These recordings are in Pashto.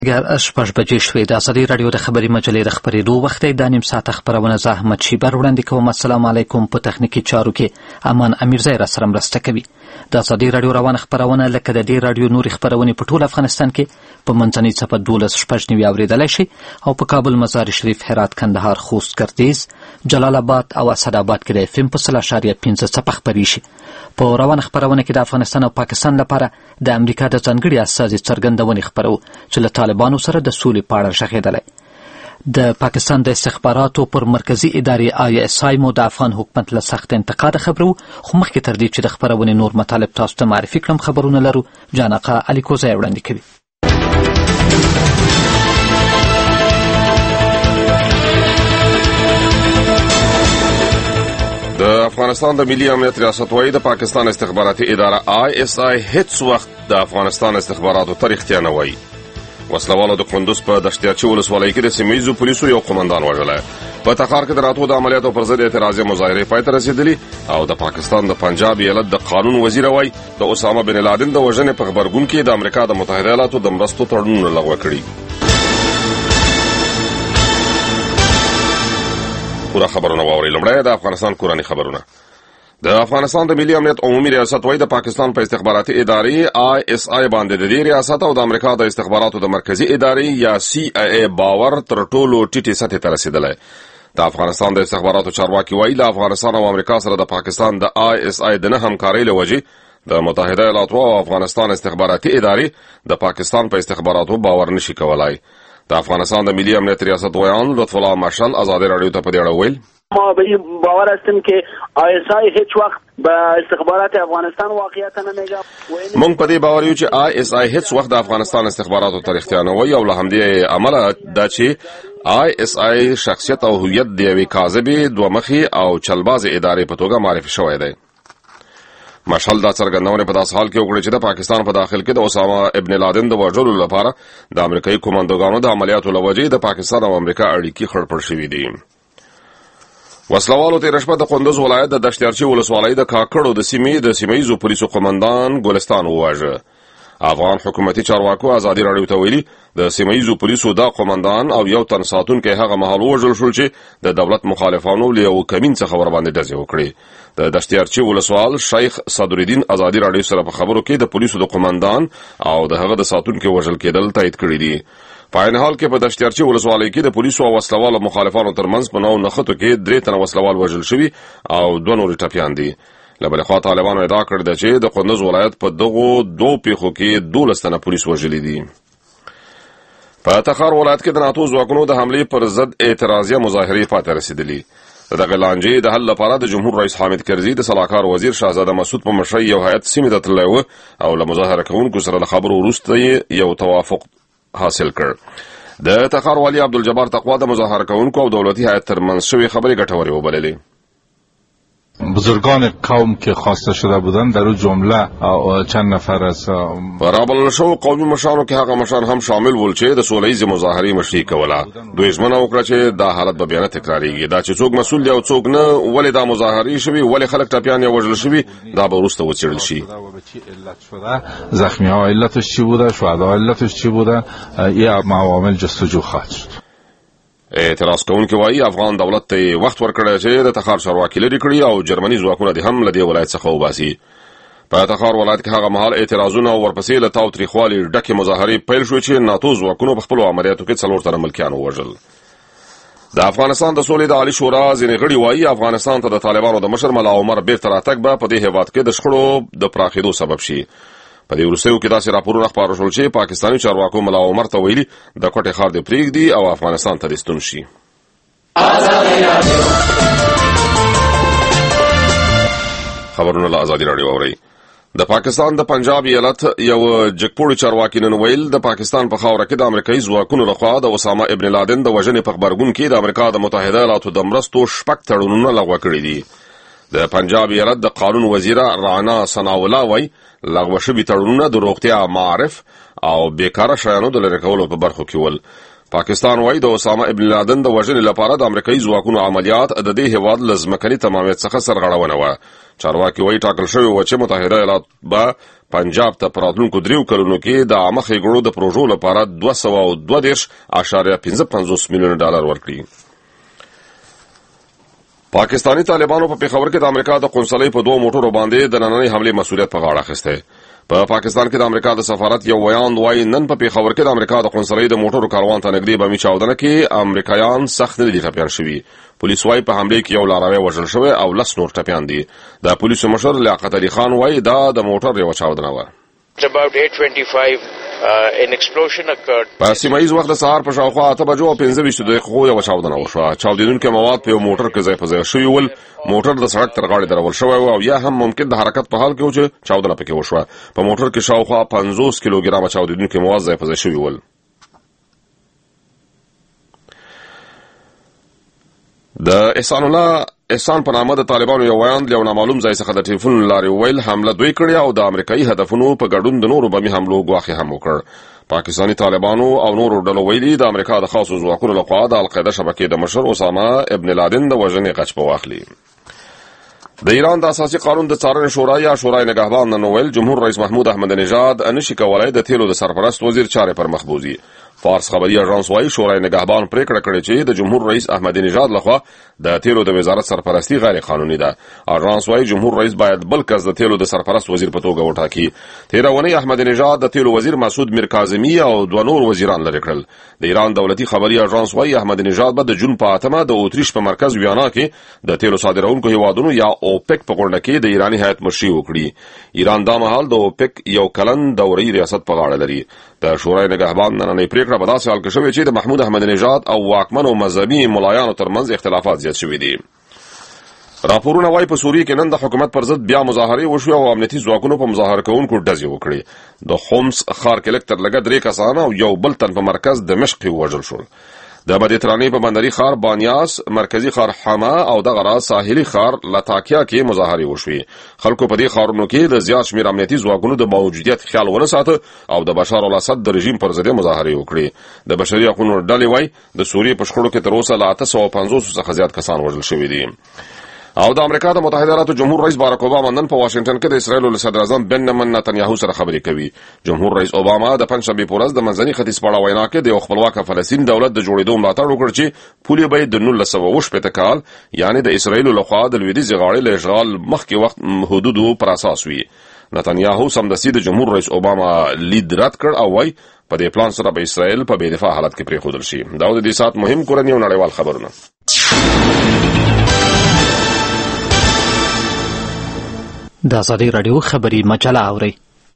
شپږ بجې شوې. د ازادي راډیو د خبري مجلې د خپرېدو وخت دی. دا نیم ساعته خپرونه زه احمد شیبر وړاندې کوم. السلام علیکم. په تخنیکي چارو کې امان امیرزی را سره مرسته کوي. د ازادي راډیو روانه خپرونه لکه د دې راډیو نورې خپرونې په ټول افغانستان کې په منځنۍ څپه 12:90 اورېدلی شي او په کابل، مزار شریف، هرات، کندهار، خوست، ګردیز، جلال آباد او اسداباد کې د FM په 0.5 څپه خپرې شي. په روانه خپرونه کې د افغانستان او پاکستان لپاره د امریکا د ځانګړي استازي څرګندونې خپرو چې له طالبانو سره د سولې په اړه غږېدلی. د پاکستان د استخباراتو پر مرکزي ادارې ISI مو د افغان حکومت له سخت انتقاد خبرو، خو مخکې تر دې چې د خپرونې نور مطالب تاسو ته معرفي کړم خبرونه لرو. جان آقا علي کوزی وړاندې کوي. د افغانستان د ملي امنیت ریاست وايي د پاکستان استخباراتي اداره ISI هیڅ وخت د افغانستان استخباراتو ته رښتیا نه وایي. وسلوالو د کندوز په دشتیارچي ولسوالۍ کې د سیمه ییزو پولیسو یو قومندان وژلی. په تخار کې د راتلو د عملیاتو پر ضد اعتراضي مظاهرې پای ته رسېدلي او د پاکستان د پنجاب ایالت د قانون وزیر وايي د اسامه بن لادن د وژنې په غبرګون کې د امریکا د متحده ایالاتو د مرستو تړونونه لغوه کړي. پورا خبرونه واورئ. لومړی د افغانستان کورنۍ خبرونه. د افغانستان د ملي امنیت عمومي ریاست وايي د پاکستان په استخباراتي ادارې ISI باندې د دې ریاست او د امریکا د استخباراتو د مرکزي ادارې یا CIA باور تر ټولو ټیټې سطحې ته رسېدلی. د افغانستان د استخباراتو چارواکي وايي د افغانستان او امریکا سره د پاکستان د ISI د نه همکارۍ له وجې د متحده ایالاتو او افغانستان استخباراتي ادارې د پاکستان په استخباراتو باور نشي کولای. د افغانستان د ملي امنیت ریاست ویان لطف الله مارشال ازادي راډیو ته په دې اړه ویل: ما به این باور هستیم که ISI هیچ وقت به استخبارات افغانستان واقعیت نمیگه. مونږ په دې باور یو چې ISI هیڅ وخت د افغانستان استخباراتو ته رښتیا نه وایي او له همدې امله دا چې ISI شخصیت او هویت د یوې کاذبې، دومخي او چلبازې ادارې په توګه معرفي شوی دی. مشال دا څرګندونه په داس حال کې وکړي چې د پاکستان په داخل کې د اسامه ابن لادن د وژلو لپاره د امریکایي کمانډوګانو د عملیاتو لوجې د پاکستان او امریکا اړیکې خړپړ شوې دي. وسلوالو تېره شپه د کندوز ولایت د دشتیارچي ولسوالۍ د کاکړو د سیمه ییزو پولیسو قومندان ګلستان وواژه. افغان حکومتي چارواکو ازادي راډیو ته ویلي د سیمه ییزو پولیسو دا قومندان او یو تن ساتونکی هغه مهال وژل شول چې د دولت مخالفانو له یو کمین څخه ورباندې ډزې وکړې. د دشتیارچي ولسوال شیخ صدرالدین ازادي راډیو سره په خبرو کې د پولیسو د قومندان او د هغه د ساتونکي وژل کېدل تایید کړي دي. په عین حال کې په دشتیارچي ولسوالۍ کې د پولیسو او وسلوالو مخالفانو ترمنځ په نو نښتو کې 3 تنه وسلوال وژل شوي او 2 نور ټپیان دي. له بلې خوا طالبانو ادعا کړې ده چې د کندوز ولایت په دغو 2 پیښو کې 12 تنه پولیس وژلي دي. په تخار ولایت کې د ناتو ځواکونو د حملې پر ضد اعتراضیه مظاهرې پای ته رسېدلي. دغه لانجې د حل لپاره د جمهور رئیس حامد کرزي د سلاکار وزیر شاهزاده مسعود په مشرۍ یو هیئت سیمې ته تللی و او له مظاهره کوونکو سره له خبرو وروسته یو توافق حاصل کړ. د تخار والي عبدالجبار تقوا د مظاهره کوونکو او دولتي هیئت ترمنځ شوې خبرې ګټورې وبللې. بزرگان قوم که خواسته شده بودند در اون جمله چند نفر از رابلل شو قومي مشرانو کې هغه مشران هم شامل ول چې د سولهییزې مظاهرې مشري کوله. دوی ژمنه وکړه چې دا حالت به بیا نه تکراریږي. دا چې څوک مسؤل دی او څوک نه، ولې دا مظاهرې شوي، ولې خلک ټپیان یا وژل شوي، دا به وروسته وڅېړل شي. زخمی ها علتش چی بوده، شهدا علتش چی بوده، یه عوامل جستجو خواهد شد. اعتراض کوونکي وایي افغان دولت ته وخت ورکړی چې د تخار چارواکي لرې کړي او جرمني ځواکونه دې هم له دې ولایت څخه وباسي. په تخار ولایت کې هغه مهال اعتراضونه او ورپسې له تاوتریخوالي ډکې مظاهرې پیل شوې چې ناتو ځواکونو په خپلو عملیاتو کې 4 تنه ملکیان ووژل. د افغانستان د سولې د عالي شورا ځینې غړي وایي افغانستان ته د طالبانو د مشر ملا عمر بیرته راتګ به په دې هېواد کې د شخړو د پراخېدو سبب شي. په دې وروستیو کې داسې راپورونه خپاره شول چې پاکستاني چارواکو ملا عمر ته ویلي د کوټې ښار دې پرېږدي او افغانستان ته دې ستون شي. خبرونه له ازادي راډیو اورئ. د پاکستان د پنجاب ایالت یو جګپوړي چارواکي نن ویل د پاکستان په خاوره کې د امریکایي ځواکونو لخوا د اسامه ابن لادن د وژنې په غبرګون کې د امریکا د متحده ایالاتو د مرستو 6 تړونونه لغوه کړي دي. د پنجاب ایالت د قانون وزیره رانا ثناءالله وایي لغوه شوي تړونونه د روغتیا، معارف او بیکاره شیانو د لرې کولو په برخو کې ول. پاکستان وايي د اسامه ابن لادن د وژنې لپاره د امریکایي ځواکونو عملیات د دې هیواد له ځمکني تمامیت څخه سرغړونه وه. چارواکي وايي ټاکل شوی و چې متحده ایالات به پنجاب ته په راتلونکو 3 کلونو کې د عامه ښېګړو د پروژو لپاره 232.55 میلیونه ډالر ورکړي. پاکستانی طالبانو په پیښور کې د امریکا د قونسلۍ په 2 موټرو باندې د نننۍ حملې مسؤلیت په غاړه اخیستی. په پاکستان کې د امریکا د سفارت یو ویان وایي نن په پیښور کې د امریکا د قونسلۍ د موټرو کاروان ته نږدې بمي چاودنه کې امریکایان سخت نه دي ټپیان شوي. پولیس وایي په حملې کې یو لاروی وژل شوی او 10 نور ټپیان دي. د پولیسو مشر لیاقت علي خان وایي دا د موټر یو چاودنه وه. About 8:25 an explosion occurred. په سیمایي وخت د سهار په شاوخوا 8:25 دقیقو یو چاودنه وشوه. چاودیدونکي مواد په یو موټر کې ځای په ځای شوي ول. موټر د سړک تر غاړې درول شوی او یا هم ممکن د حرکت په حال کې و چې چاودنه پکې وشوه. په موټر کې شاوخوا 50 کیلوګرام چاودیدونکي مواد ځای په ځای شوي ول. د احسان په نامه د طالبانو یو ویان له نامعلوم ځای څخه د ټلیفون لارې ویل حمله دوی کړې او د امریکایي هدفونو په ګډون د نورو بمي حملو ګواښ هم وکړ. پاکستانی طالبانو او نورو ډلو ویلي د امریکا د خاصو ځواکونو لخوا د القاعده شبکې د مشر اسامه ابن لادن د وژنې غچ په واخلي. د ایران د اساسي قانون د څارنې شورا یا شورای نگهبان نن ویل جمهور رئیس محمود احمد نژاد نشي کولای د تیلو د سرپرست وزیر چارې پر مخ بوزي. فارس خبري اژانس وايي شورای نگهبان پریکړه کړې چې د جمهور رئیس احمد نژاد لخوا د تیلو د وزارت سرپرستی غیر قانوني ده. اژانس وايي جمهور رئیس باید بل کس د تیلو د سرپرست وزیر په توګه وټاکي. تیرونی احمد نژاد د تیلو وزیر مسعود میر کاظمی او 2 نور وزیران لري کړل. د ایران دولتي خبري اژانس وايي احمد نژاد به د جون په 8 د اوتریش په مرکز ویانا کې د تیلو صادرونکو هیوادونو یا اوپک په غونډه کې د ایرانی هیئت مشري وکړي. ایران دا مهال د اوپک یو کلن دوري ریاست په غاړه لري. د شورای نگهبان نننۍ پریکړه په داسې حال کې شوې چې د محمود احمد نژاد او واکمنو مذهبي ملایانو ترمنځ اختلافات زیات شوي دي. راپورونه وايي په سوریه کې نن د حکومت پر ضد بیا مظاهرې وشوې او امنیتي ځواکونو په مظاهره کوونکو ډزې وکړې. د خومس ښار کې لږ تر لږه 3 کسان او یو بل تن په مرکز دمشق کې ووژل شول. د مدیترانې په بندري ښار بانیاس، مرکزی ښار حما او دغه راز ساحلي ښار لاتاکیا کې مظاهرې وشوې. خلکو په دې ښارونو کې د زیات شمېر امنیتي ځواکونو د موجودیت خیال ونه ساته او د بشار الاسد د رژیم پر ضد مظاهرې وکړې. د بشري حقوقو ډلې وايي د سوریې په شخړو کې تر اوسه له 850 څخه زیات کسان وژل شوي دي. او د امریکا د متحده ایالاتو جمهور رئیس باراک اوباما نن په واشنگټن کې د اسرایل له صدر اعظم بنیامین نتنیاهو سره خبرې کوي. جمهور رئیس اوباما د پنځشنبه په ورځ د منځني ختیځ په اړه وینا کې د خپلواک فلسطین دولت د جوړېدو ملاتړ وکړ چې پولې به د 1918 کال یعنی د اسرایل له خوا د لویدیځ غاړې له اشغال مخکې وخت حدودو پر اساس وي. نتنیاهو سمدستي د جمهور رئیس اوباما لید رد کړ او وايي په دې پلان سره به اسرایل په بې دفاع حالت کې پریښودل شي. دا د دې سات مهم کورنۍ او نړیوال خبرونه. د ازادي رادیو خبري مجله اوري.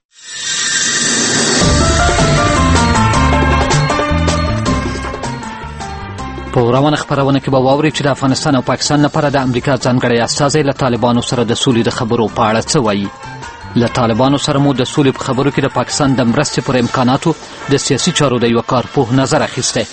په روانه خبرونه کې به واوري چې د افغانستان او پاکستان لپاره د امریکا ځانګړی استازی له طالبانو سره د سولې د خبرو په اړه څه وایي. له طالبانو سره مو د سولې په خبرو کې د پاکستان د مرستې پر امکاناتو د سیاسي چارو د یو کارپوه نظر اخیستی.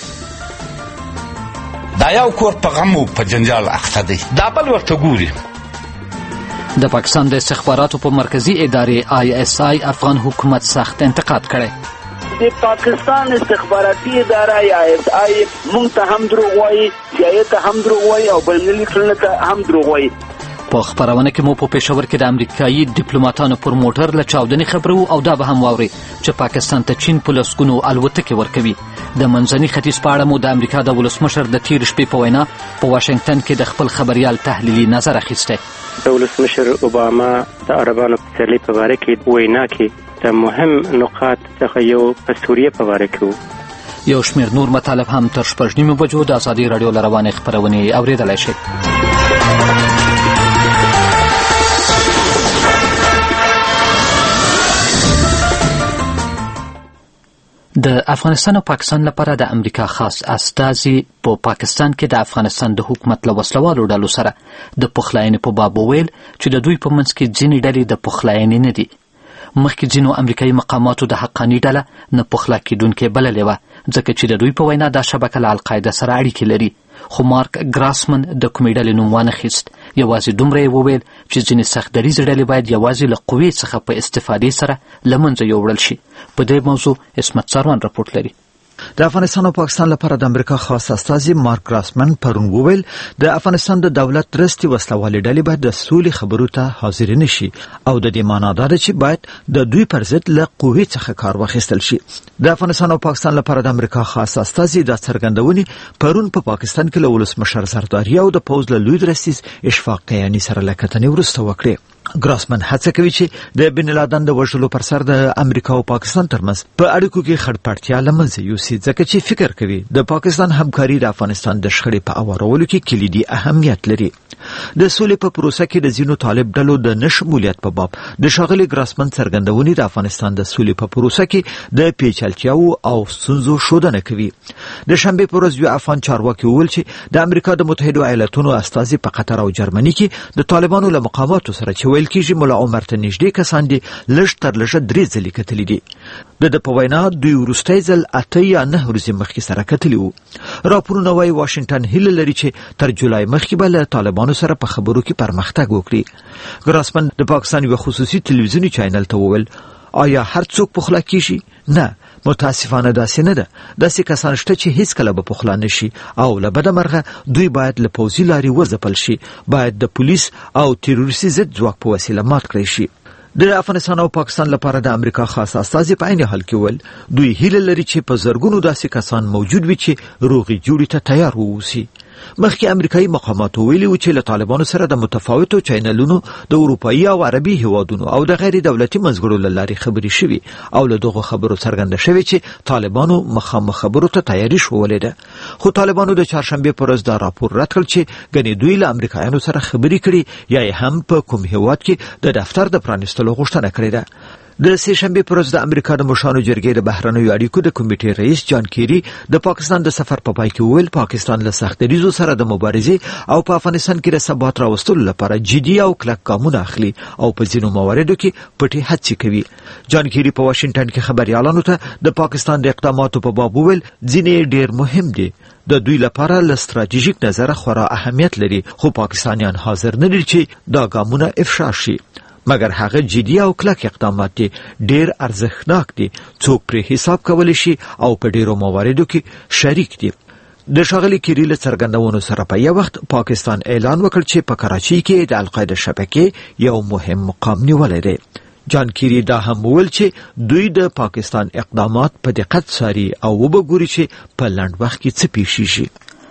دا یو کور په غم او په جنجال اخته دی، دا بل ورته ګوري. د پاکستان د استخباراتو په مرکزی ادارې ISI افغان حکومت سخت انتقاد کړي. د پاکستان استخباراتي اداره ISI مونږ ته هم دروغ وایي، CIA ته هم دروغ وایي او بین‌المللي ټولنې ته هم دروغ وایي. په خبرونه کې مو په پېښور کې د امریکایي ډیپلوماټانو پر موټر له چاودنې خبرو او دا به هم واوري چې پاکستان ته چین په لسګونو الوتکې ورکوي. د منځني ختیځ په اړه مو د امریکا د ولسمشر د تیر شپې په وینا په واشنگټن کې د خپل خبريال تحلیلي نظر اخیسته. د ولسمشر اوباما د عربانو په سرلي په باره کې وینا کې د مهم نقاط څخه یو په سوریه په باره کې و. یو شمېر نور مطالب هم تر 6:30 بجو د ازادي رادیو له روانې خبرونې اورېدلی شئ. د افغانستان او پاکستان لپاره د امریکا خاص استازي په پاکستان کې د افغانستان د حکومت له وسلوالو ډلو سره د پخلاینې په باب وویل چې د دوی په منځ کې ځینې ډلې د پخلاینې نه دي. مخکې ځینو امریکایي مقاماتو د حقاني ډله نه پخلا کېدونکې بللې وه ځکه چې د دوی په وینا دا شبکه له القاعده سره اړیکې لري. خو مارک ګراسمن د کومې ډلې نوم وانخیست. یوازې دومره یې وویل چې ځینې سختدریځې ډلې باید یوازې له قوې څخه په استفادې سره له منځه یوړل شي. په دې موضوع عصمت سروان راپورټ لري. د افغانستان او پاکستان لپاره د امریکا خاص استازي مارک راسمن پرون وویل د افغانستان د دولت درستي وسلوالې ډلې باید د سولې خبرو ته حاضر نشي او د دې معنا دا ده چې باید د دوی پر ضد له قوې څخه کار واخیستل شي. د افغانستان او پاکستان لپاره د امریکا خاص استازي د څرګندونې پرون په پاکستان کې له ولسمشر زرداری او د پوز له لوی درستي اشفاق قیاني سره لکتنې وروسته وکړې. ګراسمن هڅه کوي چې د بن لادن د وژلو پر سر د امریکا او پاکستان ترمنځ په اړیکو کې خړپړتیا لمنځه یوسي، ځکه چې فکر کوي د پاکستان همکاري د افغانستان د شخړې په اوارولو کې کلیدي اهمیت لري. د سولې په پروسه کې د ځینو طالب ډلو د نشمولیت په باب د ښاغلي ګراسمن څرګندونې د افغانستان د سولې په پروسه کې د پیچلتیاو او ستونزو ښودنه کوي. د شنبې په ورځ یو افغان چارواکي وویل چې د امریکا د متحده ایالاتونو استازي په قطر او جرمني کې د طالبانو له مقاماتو سره چې ویل کېږي ملا عمر ته نږدې کسان دي لږ تر لږه 3 ځلې کتلي دي. د په وینا دوی وروستی ځل 8 یا 9 ورځې مخکې سره کتلي وو. راپورونه وايي واشنگټن هیله لري چې تر جولای مخکې به له طالبانو سره په خبرو کې پرمختګ وکړي. ګراسمن د پاکستان یو خصوصي تلویزیونی چینل ته وویل آیا هر څوک پخلا کیږي؟ نه، متاسفانه داسې نه ده. داسې کسان شته چې هیڅ کله به پخلا نشي او له بده مرغه دوی باید له پوځي لارې وځپل شي، باید د پولیس او تروریستي ضد ځواک په وسیله مات کړی شي. د افغانستان او پاکستان لپاره د امریکا خاص استازي په عین حال کې ول دوی هیله لري چې په زرګونو داسې کسان موجود وي چې روغي جوړي ته تیار ووسی. مخکې امریکایي مقاماتو ویلي و چې له طالبانو سره د متفاوتو چینلونو د اروپایي او عربي هیوادونو او د غیر دولتي منځګړو له لارې خبرې شوي او له دغو خبرو څرګنده شوې چې طالبانو مخامخ خبرو ته تیاری شولې ده. خو طالبانو د چهارشنبې پر ورځ دا راپور رد کړ چې ګنې دوی له امریکایانو سره خبرې کړي یا هم په کوم هیواد کې د دفتر د پرانیستلو غوښتنه کړې ده. د سه شنبې پر ورځ د امریکا د مشرانو جرګې د بهرنیو اړیکو د کمیټې رئیس جان کیری د پاکستان د سفر په پای کې وویل پاکستان له سخت دریزو سره د مبارزې او په افغانستان کې د ثبات راوستلو لپاره جدي او کلک ګامونه اخلي او په ځینو مواردو کې پټې هڅې کوي. جان کیری په واشنگټن کې خبريالانو ته د پاکستان د اقداماتو په باب وویل ځینې ډېر مهم دي، د دوی لپاره له ستراتیژیک نظره خورا اهمیت لري، خو پاکستانیان حاضر نه دي چې دا ګامونه افشا شي، مګر هغه جدي او کلک اقدامات دي، ډېر ارزښتناک دي، څوک پرې حساب کولی شي او په ډېرو مواردو کې شریک دي. د ښاغلي کیری له څرګندونو سره په یو وخت پاکستان اعلان وکړ چې په کراچۍ کې د القاعده شبکې یو مهم مقام نیولی دی. جان کیری دا هم وویل چې دوی د پاکستان اقدامات په دقت څاري او وبګوري چې په لنډ وخت کې څه پیښیږي.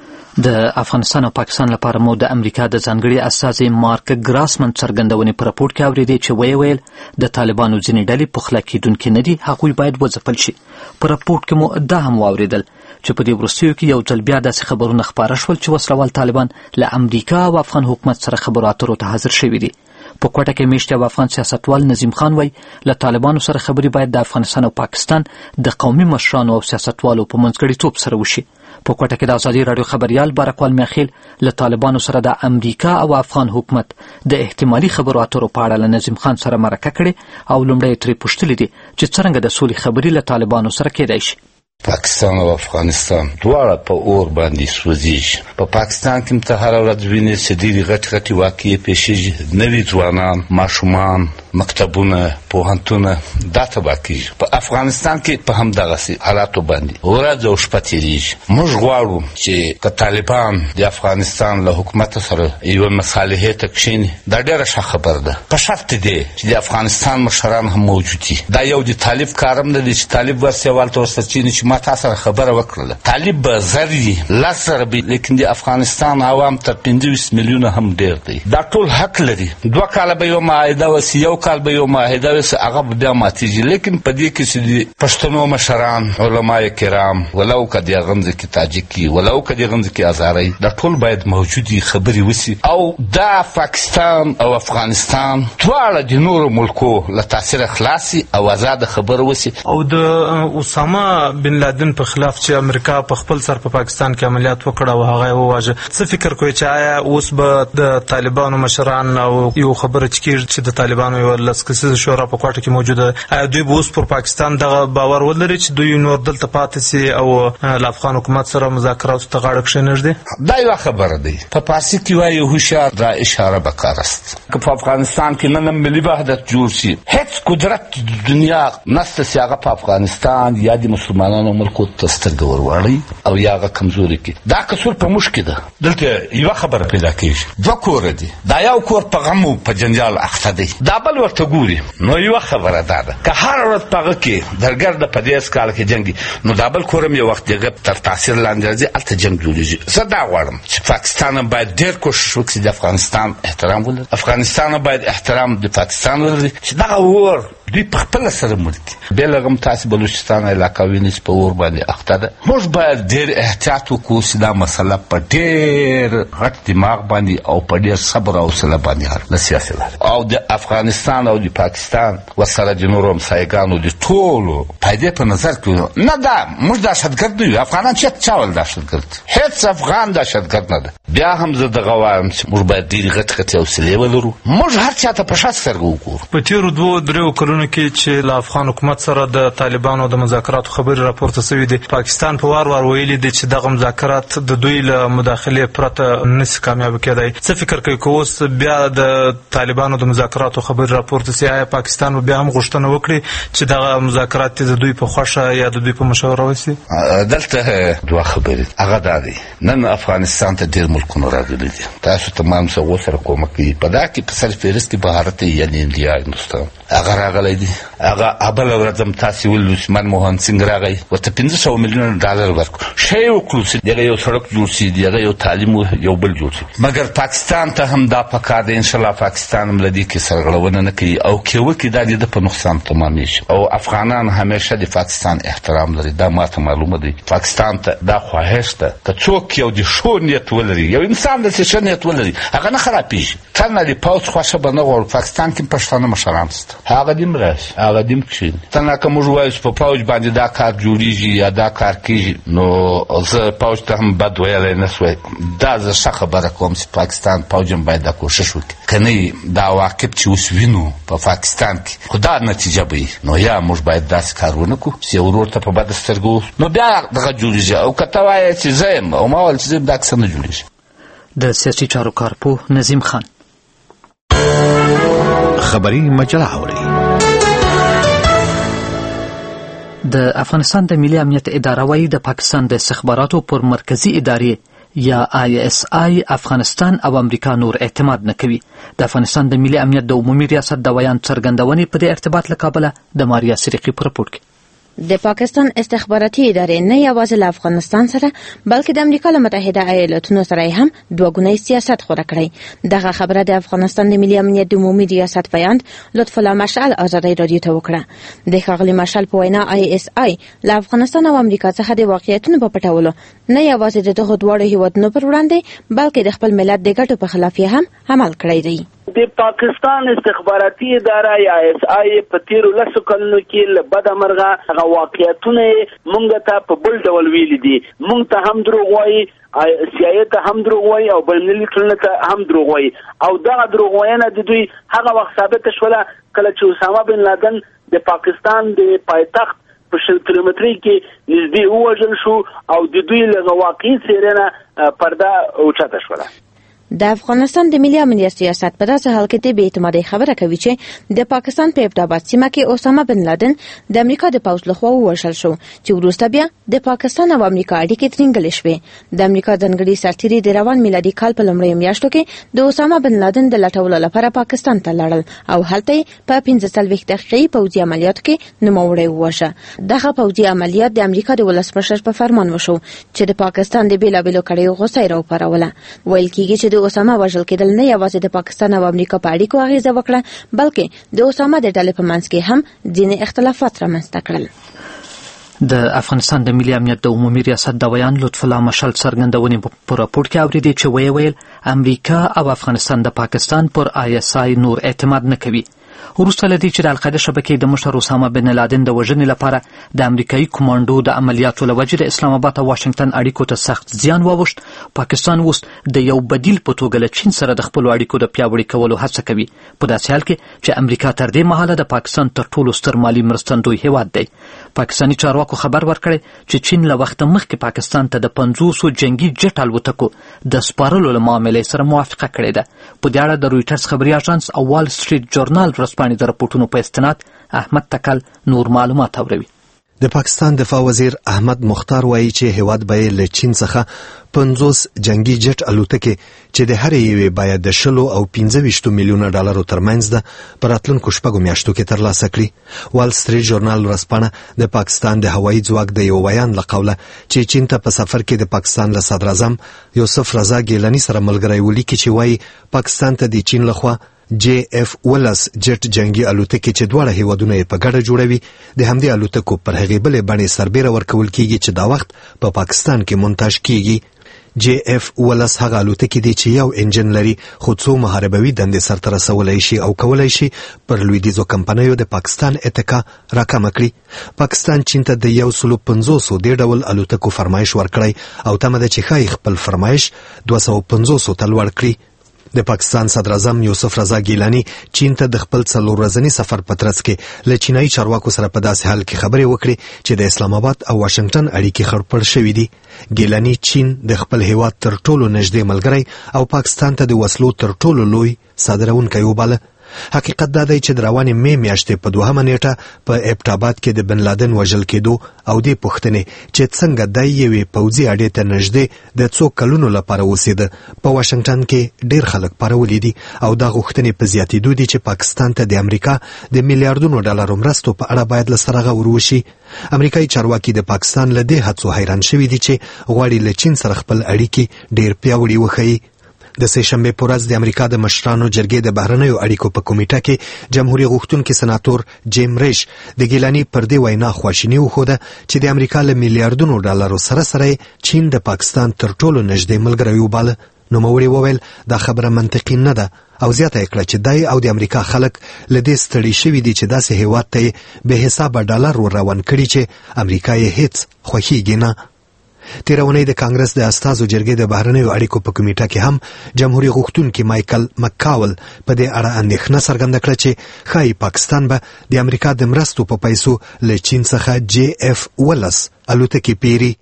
د افغانستان او پاکستان لپاره مو د امریکا د ځانګړي استازي مارک ګراسمن څرګندونې په راپور کې اورېدې چې ویل د طالبانو ځینې ډلې پخلا کېدونکې نه دي، هغوی باید وځپل شي. په راپور کې مو دا هم واورېدل چې په دې وروستیو کې یو ځل بیا داسې خبرونه خپاره شول چې وسلوال طالبان له امریکا او افغان حکومت سره خبرو اترو ته حاضر شوي دي. په کوټه کې میشته او افغان سیاستوال نظیم خان وای له طالبانو سره خبرې باید د افغانستان او پاکستان د قومي مشرانو او سیاستوالو په منځګړیتوب سره وشي. په کوټه کې د ازادي راډیو خبريال بارکوال میخیل له طالبانو سره د امریکا او افغان حکومت د احتمالي خبرو اترو په اړه له نظیم خان سره مرکه کړې او لومړی ترې پوښتلې دي چې څرنګه د سولې خبرې له طالبانو سره کېدای شي. پاکستان او افغانستان دواړه په اور باندې سوځي. په پاکستان کې ته هر ورځ وینې چې ډېرې غټې واقعې پیښیږي، نوي ځوانان، ماشومان، مکتبونه، پوهنتونه دا تباه کېږي. په افغانستان کې په همدغسې حالاتو باندې ورځ او شپه تېرېږي. موږ غواړو چې که طالبان د افغانستان له حکومت سره یوه مصالحې ته کښېني، دا ډېره ښه خبره ده، په شرط دی چې د افغانستان مشران هم موجود دي. دا یو د طالب کار هم نه دی چې طالب ورسې والته ورسرچیني چې ما تا سره خبره وکړله. طالب به زر وي، 10 زره وي، لیکن د افغانستان عوام تر 25 میلیونه هم ډېر دی. دا ټول حق لري. 2 کاله به یو معاهده وسي، 1 کال به یو معاهده وسي، هغه به بیا ماتېږي. لیکن په دې کې چې د پښتنو مشران، علما کرام، ولو که د هغه ځمکې تاجک وي، ولو که د هغه ځمکې هزارۍ، دا ټول باید موجود وي، خبرې وسي. او دا پاکستان او افغانستان دواړه د نورو ملکو له تاثیره خلاصي او آزاده خبره وسي. او د اسامه بن لادن په خلاف چې امریکا په خپل سر په پاکستان کې عملیات وکړ او هغه یې وواژه، څه فکر کوئ چې آیا اوس به د طالبانو مشران او یو خبره چې کېږي چې د طالبانو یو لس کسیزه شورا په کوټه کې موجوده، آیا دوی به اوس پر پاکستان دغه باور ولري چې دوی نور دلته پاتې سي او له افغان حکومت سره مذاکراتو ته غاړه کښېنږدي؟ دا یوه خبره دی. په فارسي کې وایي هوښیار را اشاره بکار است. که په افغانستان کې نن ملي وحدت جوړ شي، هیڅ قدرت د دنیا نشته چې هغه په افغانستان یا د مسلمانانو دشمنانو ملکو ته سترګه ورواړي او یا هغه کمزوري کړي. دا قصور په موږ کې ده. دلته یوه خبره پیدا کېږي، دوه کوره دي، دا یو کور په غم او په جنجال اخته دی، دا بل ورته ګوري. نو یوه خبره دا ده که هر ورځ په هغه کې درګرده په دې کال کې جنګ دي، نو دا بل کور هم یو وخت دغه تر تاثیر لاندې راځي، هلته جنګ جوړېږي. زه دا غواړم چې پاکستان باید ډېر کوشش وکړي چې د افغانستان احترام ولري، افغانستان باید احترام د پاکستان ولري، چې دغه اور دوی په خپله سره مړ کړي. بیا لږ هم تاسې بلوچستان علاقه وینئ چې په اور باندې اخته ده. موږ باید ډېر احتیاط وکړو چې دا مسله په ډېر غټ دماغ باندې او په ډېر صبر او حوصله باندې حل نه سیاسي لارې او د افغانستان او د پاکستان ورسره د نورو همسایګانو د ټولو فایدې په نظر کې نه ده. موږ دهشتګرد نه یو، افغانان چې چا ول دهشتګرد، هېڅ افغان دهشتګرد نه ده. بیا هم زه دغه وایم چې موږ باید ډېرې غټې غټې حوصلې ولرو، موږ هر چا ته په ښه سترګه وګورو. په تېرو 2-3 کلونو کې چې له افغان حکومت سره د طالبانو د مذاکراتو خبرې راپورته شوې دي، پاکستان په وار ویلي دي چې دغه مذاکرات د دوی له مداخلې پرته نشي کامیابه کېدای. څه فکر کوي که اوس بیا د طالبانو د مذاکراتو خبرې راپورته شي، آیا پاکستان به بیا هم غوښتنه وکړي چې دغه مذاکرات د دوی په خوښه یا د دوی په مشوره وشي؟ دلته دوه خبرې، هغه دا دی نن افغانستان ته ډېر ملکونه راغلي دي، تاسو تمام څه سره کومک کوي. په دا کې په سرفهرست کې بهارت یعنې انډیا هندوستان هغه راغلی دی. هغه بله ورځ هم تاسې ولید چې منموهن سینګ راغی، ورته 500 میلیون ډالر ورکړو، ښه یې وکړو چې دغه یو سړک جوړ شي، دغه یو تعلیم یو بل جوړ شي. مګر پاکستان ته هم دا پکار دی انشاءالله پاکستان هم له دې کې سرغړونه نه کوي او که وکړي دا د ده په نقصان تمامېږي. او افغانان همیشه د پاکستان احترام لري، دا ماته معلومه دی. پاکستان ته دا خواهش ده که څوک یو د ښو نیت ولري، یو انسان داسې ښه نیت ولري، هغه نه خرابېږي. څنګه د پوځ خوښه به نه غواړو، پاکستان کې پښتانه مشران شته، هغه دې هم راشي، هغه دې هم کښېني. څنګه که موږ وایو چې په پوځ باندې دا کار جوړېږي یا دا کار کېږي، نو زه پوځ ته هم بد ویلی نه سوی. دا زه ښه خبره کوم چې پاکستان پوځ هم باید دا کوشش وکړي، که نه دا عواقب چې اوس وینو په پاکستان کې خو دا نتیجه به وي. نو یا موږ باید داسې کار ونه کړو چې یو ورور ته په بده سترګه وو، نو بیا دغه جوړېږي. او که ته وایې چې زه یم او ما ویل چې زه یم، دا کیسه نه جوړېږي. د سیاسي چارو کارپوه نظیم خان. خبری مجله اوري. د افغانستان د ملي امنیت اداره وايي د پاکستان د استخباراتو پر مرکزی ادارې یا ISI افغانستان او امریکا نور اعتماد نه کوي. د افغانستان د ملي امنیت د عمومي ریاست د بیان څرګندونې په دې ارتباط له کابله د ماریا سریقي په رپورټ کې د پاکستان استخباراتي ادارې نه یوازې له افغانستان سره بلکې د امریکا له متحده ایالاتونو سره هم دوه سیاست غوره کړی. دغه خبره د افغانستان د ملي امنیت د عمومي ریاست بیان لطف الله مشعل ازادۍ رادیو ته وکړه. د ښاغلي مشعل په وینا ISI له افغانستان او امریکا څخه د واقعیتونو په پټولو نه یوازې د دغو دواړو هیوادونو پر وړاندې بلکې د خپل ملت د ګټو په خلاف یې هم عمل کړی دی. د پاکستان استخباراتي اداره یا ISI په تیرو 10 کلونو کې له بده مرغه هغه واقعیتونه مونږ ته په بل ډول ویلي دي. مونږ ته هم دروغ وایي، CIA ته هم دروغ وایي او بین‌المللي ټولنې ته هم دروغ وایي. او دغه دروغ وینا د دوی هغه وخت ثابته شوله کله چې اسامه بن لادن د پاکستان د پایتخت په 100 کیلومترۍ کې نږدې ووژل شو او د دوی له واقعي څېرې نه پرده اوچته شوله. د افغانستان د ملي امنیت سیاست په داسې حال کې د بې اعتمادۍ خبره کوي چې د پاکستان په ابتداباد سیمه کې اسامه بن لادن د امریکا د پوځ لخوا ووژل شو چې وروسته بیا د پاکستان او امریکا اړیکې ترینګلې شوې. د امریکا ځانګړي سرتیري د روان میلادي کال په لومړیو میاشتو کې د اسامه بن لادن د لټولو لپاره پاکستان ته لاړل او هلته په 45 دقیقې پوځي عملیاتو کې نوموړی ووژه. دغه پوځي عملیات د امریکا د ولسمشر په فرمان وشو چې د پاکستان د بیلابیلو کړیو غوسه یې راوپاروله. ویل کېږي چې اسامه وژل کېدل نه یوازې د پاکستان او امریکا په اړیکو اغیزه وکړه بلکې د اسامه د ډلې په منځ کې هم ځینې اختلافات رامنځته کړل. د افغانستان د ملي امنیت د عمومي ریاست د بیان لطف الله مشعل څرګندونې په راپورټ کې اورېدې چې ویل امریکا او افغانستان د پاکستان پر ISI نور اعتماد نه کوي. وروسته له دې چې د القاعده شبکې د مشر اسامه بن لادن د وژنې لپاره د امریکایي کمانډو د عملیاتو له وجې د اسلام آباد او واشنگټن اړیکو ته سخت زیان واوښت، پاکستان اوس د یو بدیل په توګه له چین سره د خپلو اړیکو د پیاوړي کولو هڅه کوي، په داسې حال کې چې امریکا تر دې مهاله د پاکستان تر ټولو ستر مالي مرستندوی هیواد دی. پاکستاني چارواکو خبر ورکړی چې چین له وخته مخکې پاکستان ته د 500 جنگي جټ الوتکو د سپارلو له معاملې سره موافقه کړې ده. په دې اړه د رویټرز خبري اژانس او وال سټریټ جورنال ورځپاڼې د راپورټونو په استناد احمد تکل نور معلومات اوروي. د پاکستان دفاع وزیر احمد مختار وایي چې هیواد به له چین څخه 50 جنگي جټ الوتکې چې د هر یوې باید د 10 او 15 میلیونه ډالرو ترمنځ ده په راتلونکو شپږو میاشتو کې ترلاسه کړي. وال سټریټ ژورنال ورځپاڼه د پاکستان د هوایي ځواک د یو بیان له قوله چې چین ته په سفر کې د پاکستان له صدر اعظم یوسف رضا ګیلاني سره ملګری ولیکي چې وایي پاکستان ته د چین لخوا JF-10 جټ جنگي الوتکې چې دواړه هیوادونه یې په ګډه جوړوي د همدې الوتکو پر هغې بلې بڼې سربیره ورکول کیږي چې دا وخت په پاکستان کې مونتاژ کیږي. JF-10 هغه الوتکې دي چې یو انجن لري خو څو محاربوي دندې سرته رسولی شي او کولی شي پر لویدیځو کمپنیو د پاکستان اتکا راکمه کړي. پاکستان چین ته د 150 دې ډول الوتکو فرمایش ورکړی او تمه ده چې ښایي خپل فرمایش 250 ته لوړ کړي. د پاکستان صدر اعظم یوسف رضا ګیلاني چین ته د خپل 4 ورځني سفر په ترڅ کې له چینایي چارواکو سره په داسې حال کې خبرې وکړې چې د اسلام آباد او واشنگټن اړیکې خړپړ شوې دي. ګیلاني چین د خپل هیواد تر ټولو نږدې ملګری او پاکستان ته د وسلو تر ټولو لوی صادرونکی وباله. حقیقت دا دی چې د روانې مې میاشتې په 2 نیټه په ابټاباد کې د بن لادن وژل کېدو او دې پوښتنې چې څنګه د یوې پوځي اډې ته نږدې د څو کلونو لپاره اوسېده په واشنګټن کې ډېر خلک پارولي دي او دا غوښتنې په زیاتېدو دي چې پاکستان ته د امریکا د میلیارډونو ډالرو مرستو په اړه باید له سره غور وشي. امریکایي چارواکي د پاکستان له دې هڅو حیران شوي دي چې غواړي له چین سره خپل اړیکې ډېر پیاوړي وښیي. د سه شنبه په ورځ د امریکا د مشرانو جرګې د بهرنیو اړیکو په کمیټه کې جمهوریت غوښتونکي سناتور جیم ریش د ګیلاني پر دې وینا خواشیني وښوده چې د امریکا له میلیارډونو ډالرو سره سره چین د پاکستان تر ټولو نږدې ملګری وباله. نوموړي وویل دا خبره منطقي نه ده او زیاته کړه چې دای او د امریکا خلک له دې ستړي شوي دي چې داسې هیواد ته به حسابه ډالر ور روان کړي چې امریکا یې هیڅ خوښیږي نه. تیرونی د کانګرس د استازو جرګې د بهرنیو اړیکو په کمیټه کې هم جمهوریت غوښتونکي مایکل مکاول په دې اړه اندېښنه څرګنده کړه چې ښایي پاکستان به د امریکا د مرستو په پیسو له چین څخه JF-10 الوتکې پیري.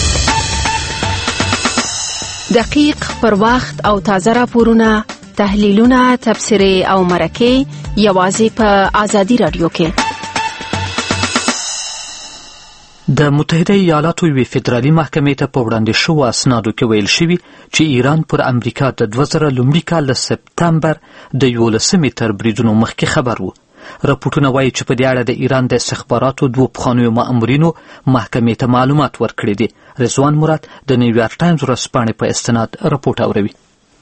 دقیق پر وخت او تازه راپورونه، تحلیلونه، تبصرې او مرکې یوازې په آزادي رادیو کې. د متحده ایالاتو یوې فدرالي محکمې ته په وړاندې شوو اسنادو کې ویل شوي چې ایران پر امریکا د 2000 لومړي کال د سپتمبر د 11 تر بریدونو مخکې خبر و. راپورټونه وایي چې په دې اړه د ایران د استخباراتو 2 پخوانیو مامورینو محکمې ته معلومات ورکړي دي. رضوان مراد د نیویارک ټایمز ورځپاڼې په استناد راپورټ اوروي.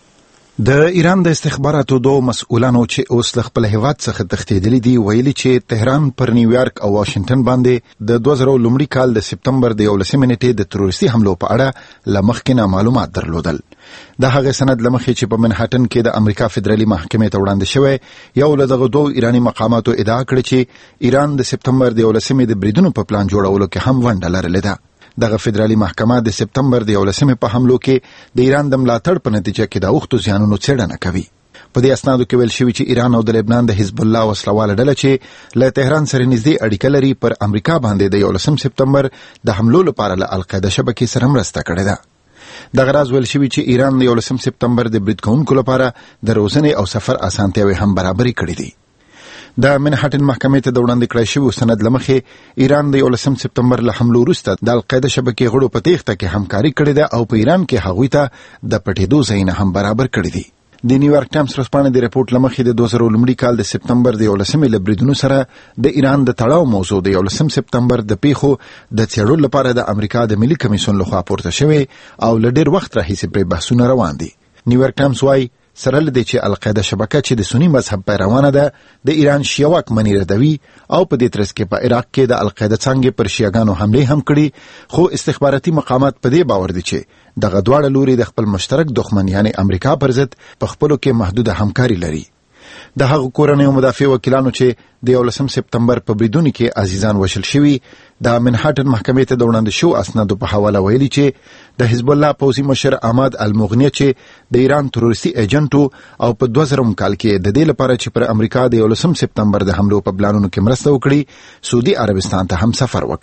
د ایران د استخباراتو 2 مسؤلانو چې اوس له خپل هیواد څخه تښتېدلي دي ویلي چې تهران پر نیویارک او واشنگټن باندې د 2000 لومړي کال د سپتمبر د 11 نیټې د تروریستي حملو په اړه له مخکې نه معلومات درلودل. د هغه سند لمخې چې په منهټن کې د امریکا فدرالي محکمې ته وړاندې شوی یو له دغه 2 ایرانی مقاماتو ادعا کړې چې ایران د سپتمبر د 11 د بریدونو په پلان جوړولو کې هم ونډه لرلې ده. دغه فدرالي محکمه د سپتمبر د 11 په حملو کې د ایران د ملاتړ په نتیجه کې د اوښتو زیانونو څېړنه کوي. په دې اسنادو کې ویل شوي چې ایران او د لبنان د حزب الله وسلواله ډله چې له تهران سره نږدې اړیکه لري پر امریکا باندې د 11 سپتمبر د حملو لپاره له القاعده شبکې سره مرسته کړې ده. دغه راز ویل شوي چې ایران د 11 سپتمبر د برید کوونکو لپاره د روزنې او سفر اسانتیاوې هم برابرې کړې دي. د منهټن محکمې ته د وړاندې کړای شوي سند لمخې ایران د 11 سپتمبر له حملو وروسته د القاعده شبکې غړو په تېښته کې همکاري کړې ده او په ایران کې هغوی ته د پټېدو ځایونه هم برابر کړي دي. د نیویارک ټایمز ورځپاڼې د رپورټ لمخې د 2000 لومړي کال د سپتمبر د 11 له بریدونو سره د ایران د تړاو موضوع د 11 سپتمبر د پیښو د څېړلو لپاره د امریکا د ملي کمیسیون لخوا پورته شوی او له ډېر وخت راهیسې پرې بحثونه روان دي. نیویارک ټایمز وايي سره لدې چې القاعده شبکه چې د سنی مذهب پیروانه ده د ایران شیعه واکمني ردوي او په دې ترڅ کې په عراق کې د القاعده څنګه پر شیعاګانو حمله هم کړي خو استخباراتي مقامات په دې باور دي چې دغه دواړه لوري د خپل مشترک دښمن یعنی امریکا پر ضد په خپلو کې محدوده همکاري لري. د هغو کورنیو مدافع وکیلانو چې د 11 سپتمبر په بریدونو کې عزیزان وشل شوي د منهټن محکمې ته د وړاندې شو اسنادو په حواله ویلي چې د حزب الله پوځي مشر احمد المغنی چې د ایران تروریستي ایجنټو او په 2000 کال کې د دې لپاره چې پر امریکا د 11 سپتمبر د حملو په پلانونو کې مرسته وکړي سعودي عربستان ته هم سفر وکړ.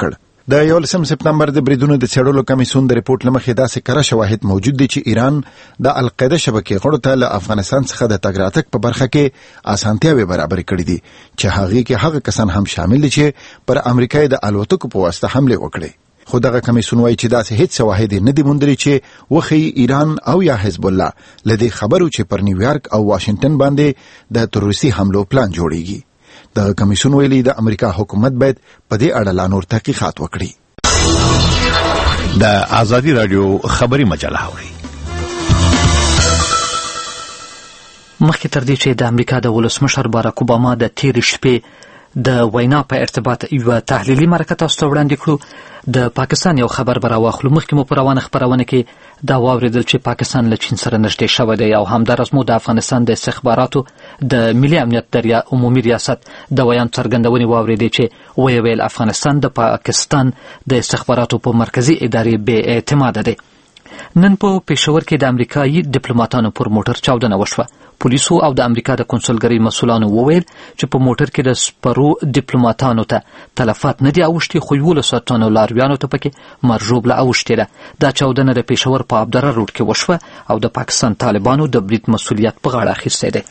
د 11 سپتمبر د بریدونو د څېړلو کمیسیون د ریپورت لمخې داسې کره شواهد موجود دي چې ایران د القاعده شبکې غړو ته له افغانستان څخه د تګ راتګ په برخه کې اسانتیاوې برابر کړې دي چې هغه کسان هم شامل دي چې پر امریکا د الوتکو په واسطه حمله وکړي. خو دغه کمیسیون وایي چې داسې هیڅ شواهد نه دي موندلي چې وخی ایران او یا حزب الله لدی خبرو چې پر نیویارک او واشنگټن باندې د تروریستي حملو پلان جوړیږي. دغه کمیسیون ویلي د امریکا حکومت باید په دې اړه لا نور تحقیقات وکړي. د آزادی رادیو خبری مجله اوري. مخکې تر دې چې د امریکا د ولسمشر باراک اوباما د تیر شپې د وینا په ارتباط یو تحلیلي مرکه تاسو ته وړاندې کړو. د پاکستان یو خبر براواخلو. مخکې مو په روانه خبرونه کې دا واوریدل چې پاکستان له چین سره نږدې شوی دی او همدارس مو د افغانستان د استخباراتو د ملي امنیت د عمومي ریاست د ویان څرګندونې واوریدې چې ویل افغانستان د پاکستان د استخباراتو په مرکزی ادارې بې اعتماده دی. نن په پېښور کې د امریکایي ډیپلوماټانو پر موټر چاودنه وشوه. پولیسو او د امریکا د کنسولګرۍ مسؤلانو وویل چې په موټر کې د سپرو ډیپلوماټانو ته تلفات نه دي اوښتي، خو 11 تنو لارویانو ته پکې مرژوبله اوښتې ده. دا چاودنه د پېښور په عبدره روډ کې وشوه او د پاکستان طالبانو د برید مسؤلیت په غاړه اخیستی دی.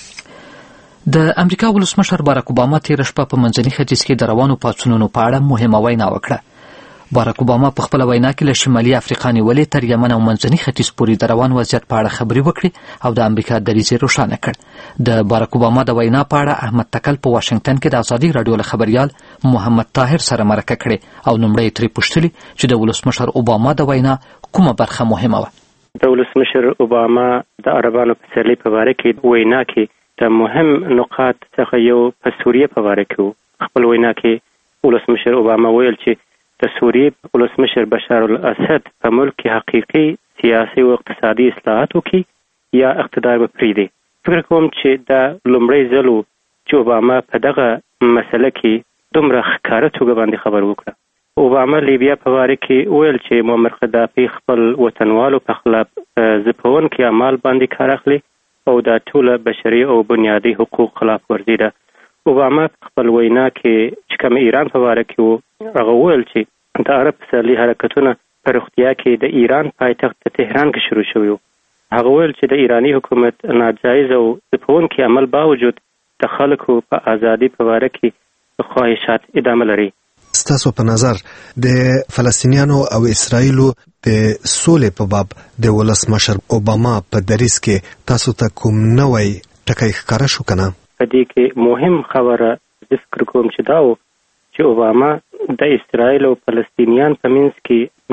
د امریکا ولسمشر باراک اوباما تېره شپه په منځني ختیځ کې د روانو پاڅونونو په اړه مهمه وینا وکړه. باراک اوباما په خپل وینا کې له شمالي افریقا نیولې تر یمن او منځني ختیځ پورې د روان وضعیت په اړه خبرې وکړې او د امریکا دریځ یې روښانه کړ. د باراک اوباما د وینا په اړه احمد تکل په واشنگټن کې د ازادي راډیو له خبریال محمد طاهر سره مرکه کړې او نومړی ترې پوښتلي چې د ولسمشر اوباما د وینا کومه برخه مهمه وه. د ولسمشر اوباما د عربانو په پسرلي په باره کې وینا کې د مهم نقاط څخه یو په سوریه په باره کې و. خپل وینا کې ولسمشر اوباما ویل چې د سوریې ولسمشر بشار الاسد په ملک کې حقیقي سیاسي او اقتصادي اصلاحات وکړي یا اقتدار به پرېږدي. فکر کوم چې دا لومړی ځل و چې اوباما په دغه مسله کې دومره ښکاره توګه باندې خبر وکړه. اوباما لیبیا په باره کې ویل چې معمر قذافي خپل وطنوالو په خلاف ځپونکي اعمال باندې کار اخلي او دا ټوله بشري او بنیادي حقوق خلاف ورزي ده. اوباما خپل وینا کې چې کوم ایران په باره کې و هغه ویل چې د عرب پسرلي حرکتونه په روغتیا کې د ایران پایتخت تهران کې شروع شوي وو. هغه ویل چې د ایراني حکومت ناجایز او ځپونکي عمل باوجود د خلکو په ازادي په باره کې خواهشات ادامه لري. ستاسو په نظر د فلسطینیانو او اسرائیلو د سولې په باب د ولسمشر اوباما په دریځ کې تاسو ته کوم نوی ټکی ښکاره شو کنه؟ په دې کې مهم خبره زه فکر کوم چې دا و چې اوباما د اسرائیل او فلسطینیان په منځ کې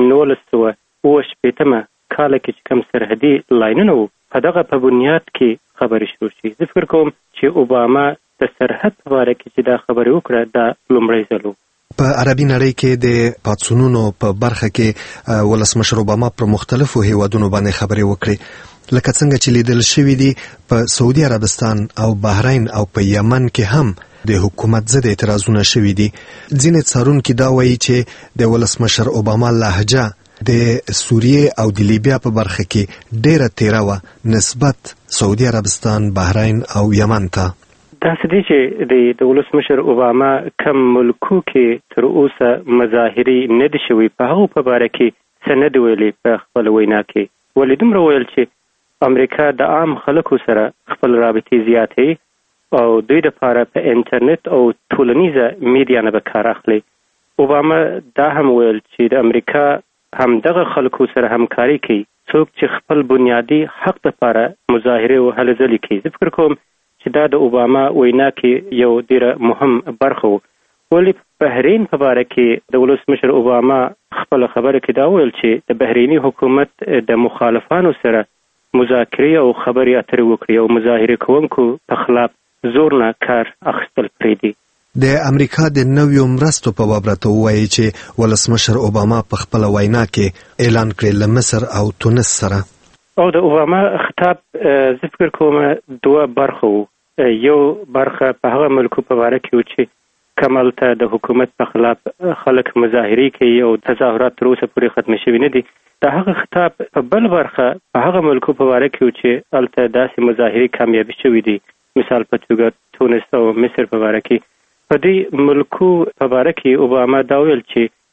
1948 کال کې چې کوم سرحدي لاینونه وو په دغه په بنیاد کې خبرې شروع شي. زه فکر کوم چې اوباما د سرحد په باره کې چې دا خبرې وکړه دا لومړی ځل و. په عربي نړۍ کې د پاڅونونو په برخه کې ولسمشر اوباما پر مختلفو هیوادونو باندې خبرې وکړي، لکه څنګه چې لیدل شوي دي په سعودي عربستان او بحرین او په یمن کې هم د حکومت ضد اعتراضونه شوي دي. ځینې څارونکي دا وایي چې د ولسمشر اوباما لهجه د سوریې او د لیبیا په برخه کې ډیره تیره وه نسبت سعودي عربستان، بحرین او یمن ته. داسې دی چې د ولسمشر اوباما کم ملکو کې تر اوسه مظاهرې نه دي شوي په هغو په باره کې څه نه دي ویلي په خپل وینا کې. ولې دومره ویل چې امریکا د عام خلکو سره خپل رابطې زیاتوي او دوی دپاره په انټرنیټ او ټولنیزه میډیا نه به کار اخلي. اوباما دا هم ویل چې د امریکا همدغه خلکو سره همکاري کوي څوک چې خپل بنیادي حق دپاره مظاهرې او هلې ځلې کوي. زه فکر کوم چې دا د اوباما وینا کې یو ډېره مهم برخه و. ولې بحرین په باره کې د ولسمشر اوباما خپل خبره کې دا ویل چې د بحریني حکومت د مخالفانو سره مذاکرې او خبرې اترې وکړي او مظاهرې کوونکو په خلاف زور نه کار اخیستل پرېږدي. د امریکا د نویو مرستو په باب راته ووایي چې ولسمشر اوباما په خپله وینا کې اعلان کړی له مصر او تونس سره. او د اوباما خطاب زه فکر کوم دوه برخه وو. یو برخه په هغه ملکو په باره کې و چې کوم ته د حکومت په خلاف خلک مظاهرې کوي او تظاهرات تر اوسه پورې ختم شوي نه دي. د هغه خطاب په بل برخه په هغه ملکو په باره کې و چې هلته داسې مظاهرې کامیابي شوي دي، مثال په توګه تونس او مصر په باره کې. په دې ملکو په باره کې اوباما دا ویل چې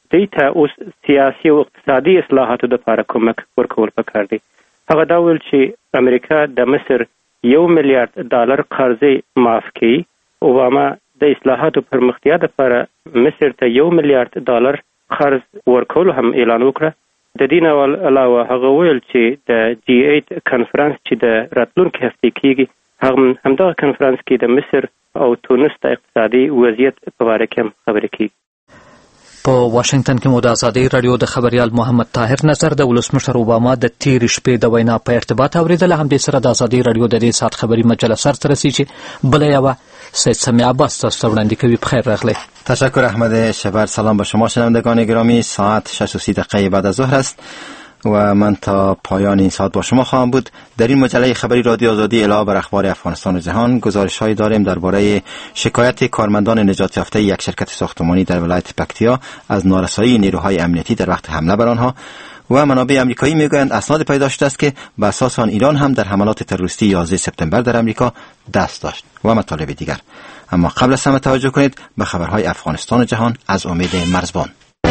دیتا اوس سیاسي او اقتصادي اصلاحاتو لپاره کومک ورکول پکار دي. هغه دا ویل چې امریکا د مصر $1 میلیارډ قرضې معاف کړي. اوباما د اصلاحاتو پرمختیا لپاره مصر ته $1 میلیارډ قرض ورکول هم اعلان وکړ. د دې نه علاوه هغه ویل چې د G8 کنفرانس چې د راتلونکي هفته کېږي همدغه کنفرانس کې د مصر او تونس د اقتصادي وضعیت په اړه کې خبرې کیږي. په واشنگټن کې مو د ازادي رادیو د خبريال محمد طاهر نظر د ولسمشر اوباما د تیر شپې د وینا په ارتباط اوریدل. هم د سره د ازادي رادیو د دې سات خبري مجله سر ترسي چې بل یو سید سمیع عباس تاسو وړاندې کوي. بخیر راغلی. تشکر احمد شبر. سلام به شما شنوندگان گرامی. ساعت 6:30 بعد از ظهر است و من تا پایان این ساعت با شما خواهم بود. در این مجله خبری رادیو آزادی علاوه بر اخبار افغانستان و جهان گزارش‌هایی داریم درباره شکایت کارمندان نجات یافته یک شرکت ساختمانی در ولایت پکتیا از نارسایی نیروهای امنیتی در وقت حمله بر آنها و منابع آمریکایی میگویند اسناد پیدا شده است که بر اساس آن ایران هم در حملات تروریستی 11 سپتامبر در امریکا دست داشت و مطالب دیگر. اما قبل از همه توجه کنید به خبرهای افغانستان و جهان از امید مرزبان.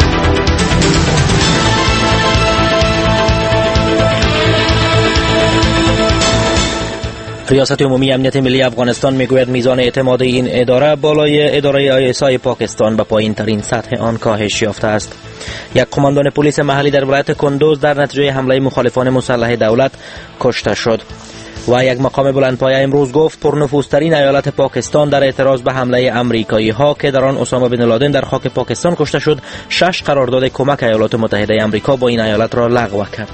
ریاست عمومی امنیت ملی افغانستان میگوید میزان اعتماد این اداره بالای اداره ISI پاکستان به پایین ترین سطح آن کاهش یافته است. یک قماندان پلیس محلی در ولایت کندوز در نتیجه حمله مخالفان مسلح دولت کشته شد و یک مقام بلندپایه امروز گفت پرنفوذترین ایالت پاکستان در اعتراض به حمله امریکایی ها که در آن اسامه بن لادن در خاک پاکستان کشته شد 6 قرارداد کمک ایالات متحده آمریکا با این ایالت را لغو کرد.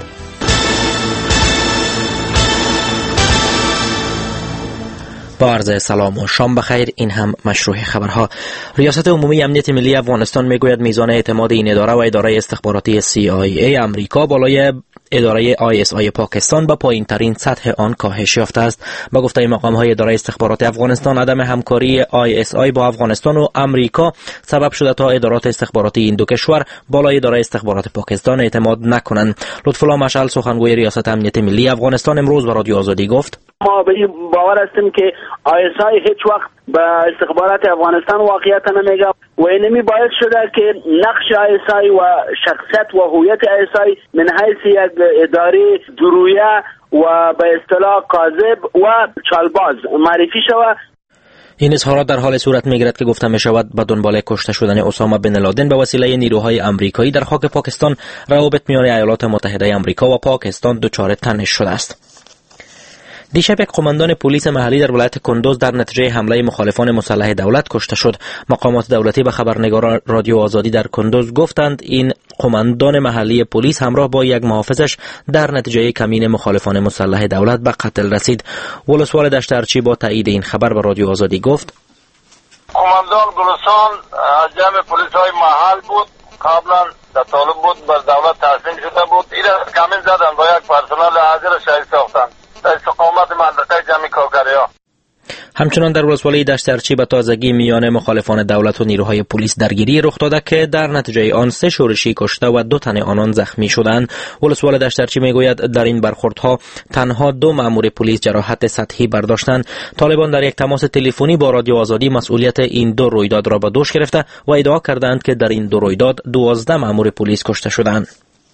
با عرض سلام و شام بخیر. این هم مشروع خبرها. ریاست عمومی امنیت ملی افغانستان میگوید میزان اعتماد این اداره و اداره استخباراتی CIA امریکا بالای اداره ISI پاکستان به پایین ترین سطح آن کاهش یافته است. با گفته مقام های اداره استخبارات افغانستان عدم همکاری ISI با افغانستان و امریکا سبب شده تا ادارات استخباراتی این دو کشور بالای اداره استخبارات پاکستان اعتماد نکنند. لطفالله مشعل سخنگوی ریاست امنیت ملی افغانستان امروز به رادیو آزادی گفت ما به این باور هستیم که ISI هیچ وقت به استخبارات افغانستان واقعیت نمیگه و اینمی باید شده که نقش ISI و شخصیت و هویت ISI من حیث یک اداره درویه و به اصطلاح کاذب و چالباز معرفی شود. این اظهارات در حال صورت میگیرد که گفته می شود به دنبال کشته شدن اسامه بن لادن به وسیله نیروهای امریکایی در خاک پاکستان روابط میان ایالات متحده آمریکا و پاکستان دچار تنش شده است. دیشب یک قماندان پلیس محلی در ولایت کندوز در نتیجه حمله مخالفان مسلح دولت کشته شد. مقامات دولتی به خبرنگاران رادیو آزادی در کندوز گفتند این قماندان محلی پلیس همراه با یک محافظش در نتیجه کمین مخالفان مسلح دولت به قتل رسید. ولسوال دشترچی با تایید این خبر به رادیو آزادی گفت قماندان گلستان از جمع پلیس‌های محل بود، قبلا در طالب بود، بر دولت تحسین شده بود. این کمین زدن با یک پرسنل حاضر شهید ساختند در استقامت منطقه جمعی کاکریا. همچنان در ولسوالی دشترچی به تازگی میان مخالفان دولت و نیروهای پلیس درگیری رخ داده که در نتیجه آن 3 شورشی کشته و 2 تن آنان زخمی شدند. ولسوال دشترچی میگوید در این برخوردها تنها 2 مأمور پلیس جراحت سطحی برداشتند. طالبان در یک تماس تلفنی با رادیو آزادی مسئولیت این 2 رویداد را به دوش گرفته و ادعا کردند که در این 2 رویداد 12 مأمور پلیس کشته شدند.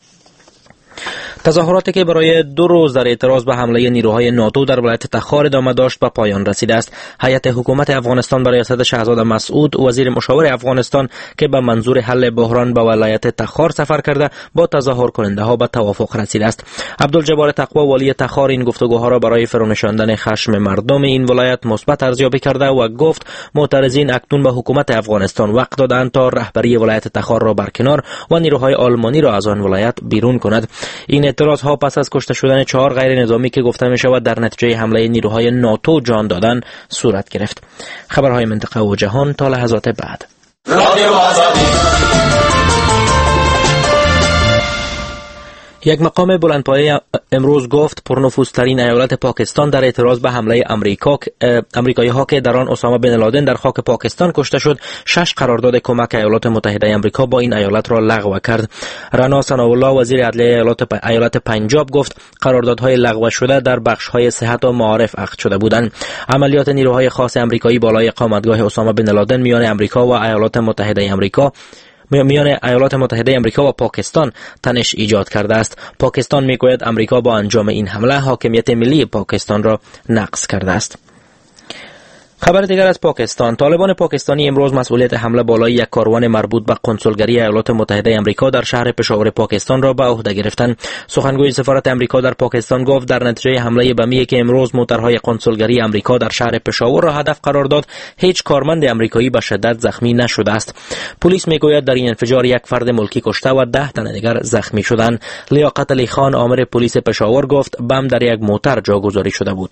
تظاهراتی که برای 2 روز در اعتراض به حمله نیروهای ناتو در ولایت تخار ادامه داشت به پایان رسیده است. هیئت حکومت افغانستان به ریاست شاهزاده مسعود وزیر مشاور افغانستان که به منظور حل بحران به ولایت تخار سفر کرده با تظاهر کننده ها به توافق رسیده است. عبدالجبار تقوا والی تخار این گفتگوها را برای فرونشاندن خشم مردم این ولایت مثبت ارزیابی کرده و گفت معترضین اکنون به حکومت افغانستان وقت دادند تا رهبری ولایت تخار را برکنار و نیروهای آلمانی را از آن ولایت بیرون کند. این اعتراض ها پس از کشته شدن 4 غیر نظامی که گفته می شود در نتیجه حمله نیروهای ناتو جان دادن صورت گرفت. خبرهای منطقه و جهان تا لحظات بعد. یک مقام بلندپایه امروز گفت پرنفوذترین ایالت پاکستان در اعتراض به حمله امریکایی ها که در آن اسامه بن لادن در خاک پاکستان کشته شد 6 قرارداد کمک ایالات متحده آمریکا با این ایالت را لغو کرد. رنا ثناءالله وزیر عدلیه ایالت پنجاب گفت قراردادهای لغو شده در بخش‌های صحت و معارف عقد شده بودند. عملیات نیروهای خاص آمریکایی بالای اقامتگاه اسامه بن لادن میان آمریکا و ایالات متحده آمریکا میان ایالات متحده آمریکا و پاکستان تنش ایجاد کرده است. پاکستان میگوید آمریکا با انجام این حمله حاکمیت ملی پاکستان را نقض کرده است. خبر دیگر از پاکستان: طالبان پاکستانی امروز مسئولیت حمله بالای یک کاروان مربوط به کنسولگری ایالات متحده آمریکا در شهر پشاور پاکستان را به عهده گرفتند. سخنگوی سفارت آمریکا در پاکستان گفت در نتیجه حمله بمی که امروز موترهای کنسولگری آمریکا در شهر پشاور را هدف قرار داد، هیچ کارمند آمریکایی به شدت زخمی نشده است. پلیس میگوید در این انفجار یک فرد ملکی کشته و 10 تن دیگر زخمی شدند. لیاقت علی خان، آمر پلیس پشاور، گفت بم در یک موتر جاگذاری شده بود.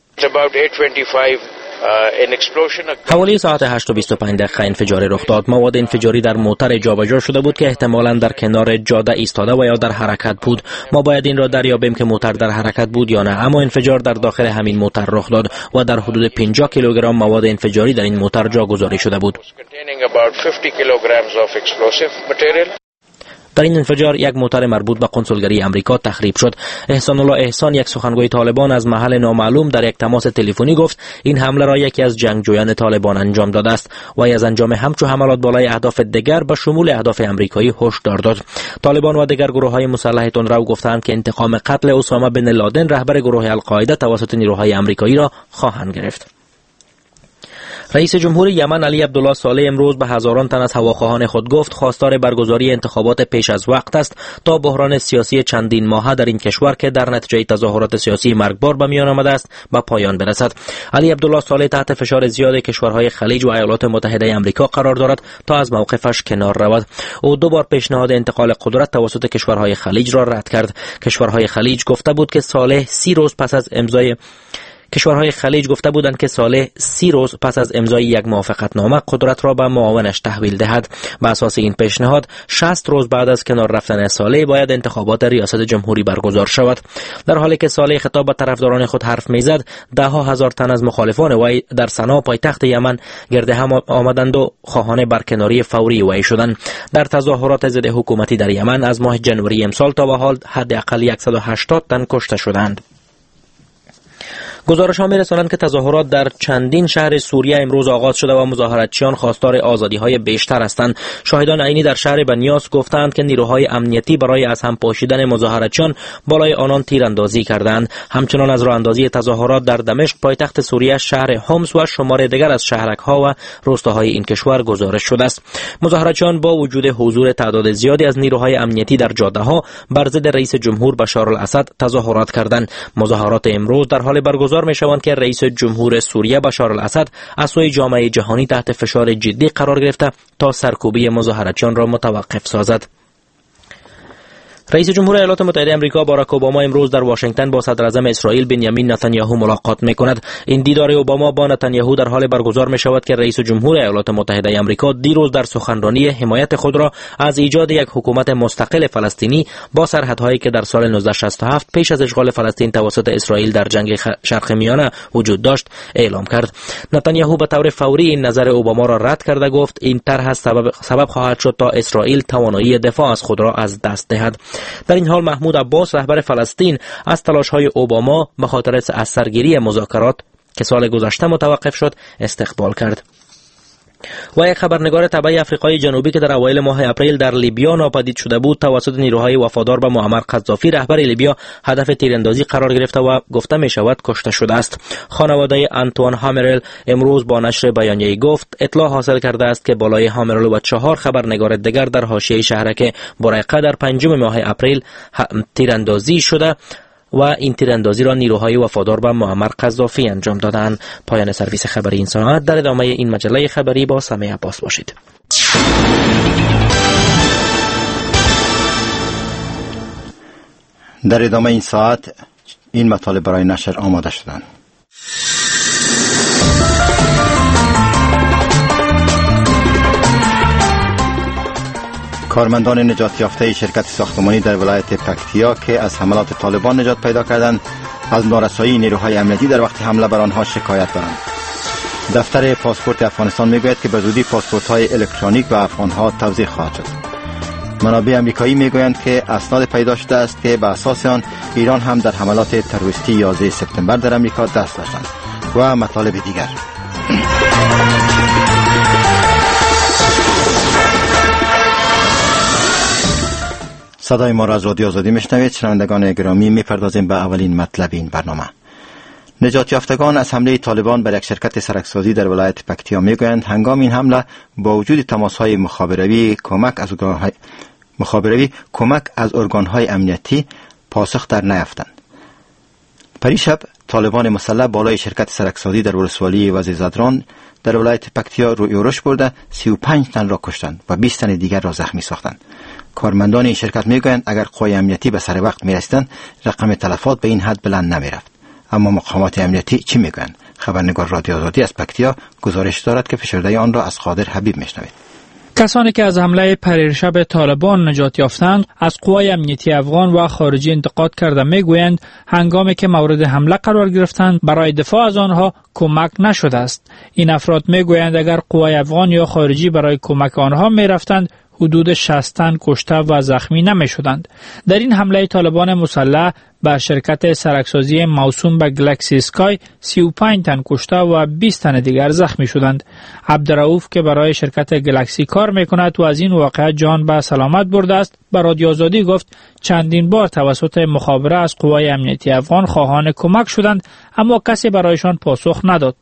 حوالی ساعت 8:25 انفجاری رخ داد. مواد انفجاری در موتر جابجا شده بود که احتمالاً در کنار جاده ایستاده و یا در حرکت بود. ما باید این را دریابیم که موتر در حرکت بود یا نه، اما انفجار در داخل همین موتر رخ داد و در حدود 50 کیلوگرم مواد انفجاری در این موتر جاگذاری شده بود. در این انفجار یک موتر مربوط به کنسولگری آمریکا تخریب شد. احسان الله احسان، یک سخنگوی طالبان، از محل نامعلوم در یک تماس تلفنی گفت این حمله را یکی از جنگجویان طالبان انجام داده است و از انجام همچون حملات بالای اهداف دیگر به شمول اهداف آمریکایی هشدار داد. طالبان و دیگر گروه‌های مسلح تندرو گفتند که انتقام قتل اسامه بن لادن، رهبر گروه القاعده، توسط نیروهای آمریکایی را خواهند گرفت. رئیس جمهور یمن علی عبدالله صالح امروز به هزاران تن از هواخواهان خود گفت خواستار برگزاری انتخابات پیش از وقت است تا بحران سیاسی چندین ماهه در این کشور که در نتیجه تظاهرات سیاسی مرگبار به میان آمده است به پایان برسد. علی عبدالله صالح تحت فشار زیاد کشورهای خلیج و ایالات متحده آمریکا قرار دارد تا از موقفش کنار رود. او 2 بار پیشنهاد انتقال قدرت توسط کشورهای خلیج را رد کرد. کشورهای خلیج گفته بود که صالح 30 روز پس از امضای یک موافقتنامه قدرت را به معاونش تحویل دهد. به اساس این پیشنهاد 60 روز بعد از کنار رفتن صالح باید انتخابات ریاست جمهوری برگزار شود. در حالی که صالح خطاب به طرفداران خود حرف میزد، 10,000 تن از مخالفان وی در صنعا پایتخت یمن گرد هم آمدند و خواهان برکناری فوری وی شدند. در تظاهرات ضد حکومتی در یمن از ماه جنوری امسال تا به حال حداقل 180 تن کشته شدند. گزارش‌ها می‌رسانند که تظاهرات در چندین شهر سوریه امروز آغاز شده و مظاهراتچیان خواستار آزادی‌های بیشتر هستند. شاهدان عینی در شهر بنیاس گفتند که نیروهای امنیتی برای از هم پاشیدن مظاهراتچیان بالای آنان تیراندازی کردند. همچنان از راه‌اندازی تظاهرات در دمشق پایتخت سوریه، شهر حمص و شمار دیگر از شهرک‌ها و روستاهای این کشور گزارش شده است. مظاهراتچیان با وجود حضور تعداد زیادی از نیروهای امنیتی در جاده‌ها بر ضد رئیس جمهور بشار الاسد تظاهرات کردند. مظاهرات امروز در حال برگزار می‌شوند که رئیس جمهور سوریه بشار الاسد از سوی جامعه جهانی تحت فشار جدی قرار گرفته تا سرکوبی مظاهراتچیان را متوقف سازد. رئیس جمهور ایالات متحده آمریکا باراک اوباما امروز در واشنگتن با صدر اعظم اسرائیل بنیامین نتانیاهو ملاقات می‌کند. این دیدار اوباما با نتانیاهو در حال برگزار می‌شود که رئیس جمهور ایالات متحده آمریکا دیروز در سخنرانی حمایت خود را از ایجاد یک حکومت مستقل فلسطینی با سرحدهایی که در سال 1967 پیش از اشغال فلسطین توسط اسرائیل در جنگ شرق میانه وجود داشت اعلام کرد. نتانیاهو به طور فوری این نظر اوباما را رد کرده گفت این طرح سبب خواهد شد تا اسرائیل توانایی دفاع از خود را از دست دهد. در این حال محمود عباس، رهبر فلسطین، از تلاش‌های اوباما به خاطر از سرگیری مذاکرات که سال گذشته متوقف شد استقبال کرد. و یک خبرنگار تبع آفریقای جنوبی که در اوایل ماه اپریل در لیبیا ناپدید شده بود توسط نیروهای وفادار به معمر قذافی، رهبر لیبیا، هدف تیراندازی قرار گرفته و گفته می شود کشته شده است. خانواده آنتوان هامرل امروز با نشر بیانیه‌ای گفت اطلاع حاصل کرده است که بالای هامرل و 4 خبرنگار دیگر در حاشیه شهرک بوریقه در 5 ماه اپریل تیراندازی شده و این تیراندازی را نیروهای وفادار به معمر قذافی انجام دادند. پایان سرویس خبری این ساعت. در ادامه این مجله خبری با سمیع عباس باشید. در ادامه این ساعت این مطالب برای نشر آماده شدند. کارمندان نجات یافته شرکت ساختمانی در ولایت پکتیا که از حملات طالبان نجات پیدا کردند، از نارسایی نیروهای امنیتی در وقت حمله بر آنها شکایت دارند. دفتر پاسپورت افغانستان میگوید که به زودی پاسپورت‌های الکترونیک به افغان‌ها توزیع خواهد شد. منابع آمریکایی میگویند که اسناد پیدا شده است که به اساس آن ایران هم در حملات تروریستی 11 سپتامبر در آمریکا دست داشتند و مطالب دیگر. صدای ما را از رادیو آزادی میشنوید. شنوندگان گرامی، میپردازیم به اولین مطلب این برنامه. نجات یافتگان از حمله طالبان بر یک شرکت سرکسازی در ولایت پکتیا میگویند هنگام این حمله با وجود تماس‌های مخابراتی کمک از ارگان‌های امنیتی پاسخ در نیافتند. پریشب طالبان مسلح بالای شرکت سرکسازی در ولسوالی وزیرزادران در ولایت پکتیا روی یورش برده 35 تن را کشتند و 20 تن دیگر را زخمی ساختند. کارمندان این شرکت میگویند اگر قوای امنیتی به سر وقت میرسیدند رقم تلفات به این حد بلند نمیرفت. اما مقامات امنیتی چی میگویند؟ خبرنگار رادیو آزادی از پکتیا گزارش دارد که فشرده آن را از قادر حبیب میشنوید. کسانی که از حمله پریشب طالبان نجات یافتند از قوای امنیتی افغان و خارجی انتقاد کرده میگویند هنگامی که مورد حمله قرار گرفتند برای دفاع از آنها کمک نشده است. این افراد میگویند اگر قوای افغان یا خارجی برای کمک آنها میرفتند حدود 60 تن کشته و زخمی نمی شدند. در این حمله طالبان مسلح به شرکت سرکسازی موسوم به گلکسی اسکای 35 تن کشته و 20 تن دیگر زخمی شدند. عبدالرؤوف که برای شرکت گلکسی کار میکند و از این واقعه جان به سلامت برده است به رادیو آزادی گفت چندین بار توسط مخابره از قوای امنیتی افغان خواهان کمک شدند اما کسی برایشان پاسخ نداد.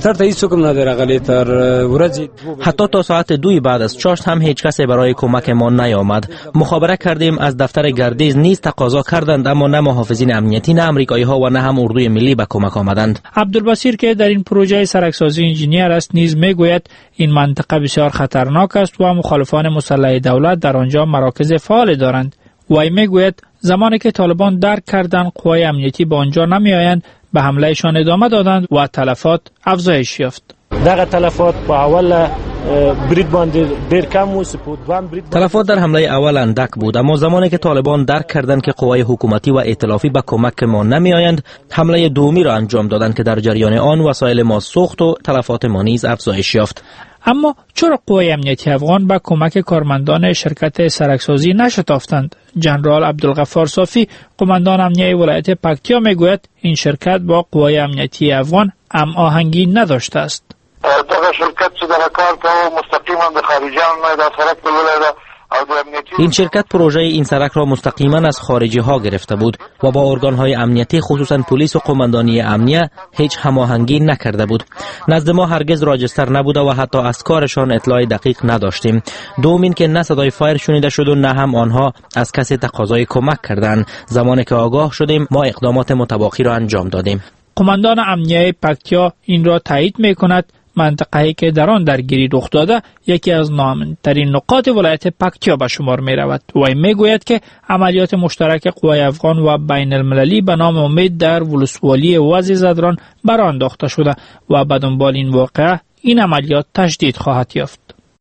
حتی تا ساعت 2 بعد از چاشت هم هیچ کسی برای کمک ما نیامد. مخابره کردیم، از دفتر گردیز نیز تقاضا کردند اما نه محافظین امنیتی، نه امریکایی ها و نه هم اردوی ملی به کمک آمدند. عبدالبصیر که در این پروژه سرکسازی انجینیر است نیز میگوید این منطقه بسیار خطرناک است و مخالفان مسلح دولت در آنجا مراکز فعال دارند. وی میگوید زمانی که طالبان درک کردند قوای امنیتی به آنجا نمیآیند به حملهشان ادامه دادند و تلفات افزایش یافت. دغه تلفات په اول برید باندې ډیر کم و. تلفات در حمله اول اندک بود اما زمانی که طالبان درک کردند که قوای حکومتی و ائتلافی به کمک ما نمی آیند حمله دومی را انجام دادند که در جریان آن وسایل ما سوخت و تلفات ما نیز افزایش یافت. اما چرا قوای امنیتی افغان به کمک کارمندان شرکت سرکسازی نشتافتند؟ جنرال عبدالغفار صافی قماندان امنیتی ولایت پکتیا میگوید این شرکت با قوای امنیتی افغان هماهنگی نداشته است. دغه شرکت چې د کار کوي مستقیما د خارجیانو نه د سرک ولایت این شرکت پروژه این سرک را مستقیما از خارجی ها گرفته بود و با ارگان های امنیتی خصوصا پلیس و قماندانی امنیه هیچ هماهنگی نکرده بود. نزد ما هرگز راجستر نبوده و حتی از کارشان اطلاع دقیق نداشتیم. دومین که نه صدای فایر شنیده شد و نه هم آنها از کسی تقاضای کمک کردند. زمانی که آگاه شدیم ما اقدامات متباقی را انجام دادیم. قماندان امنیه پکتیا این را تایید میکند. منطقه‌ای که در آن درگیری رخ داده یکی از نام‌ترین نقاط ولایت پکتیا به شمار می رود. وی می گوید که عملیات مشترک قوای افغان و بین المللی به نام امید در ولسوالی وزیرزادران برآ انداخته شده و به دنبال این واقعه این عملیات تجدید خواهد یافت.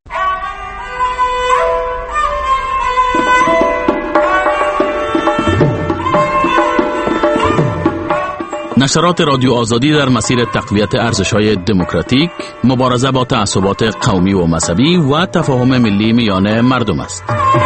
نشرات رادیو آزادی در مسیر تقویت ارزش‌های دموکراتیک، مبارزه با تعصبات قومی و مذهبی و تفاهم ملی میان مردم است.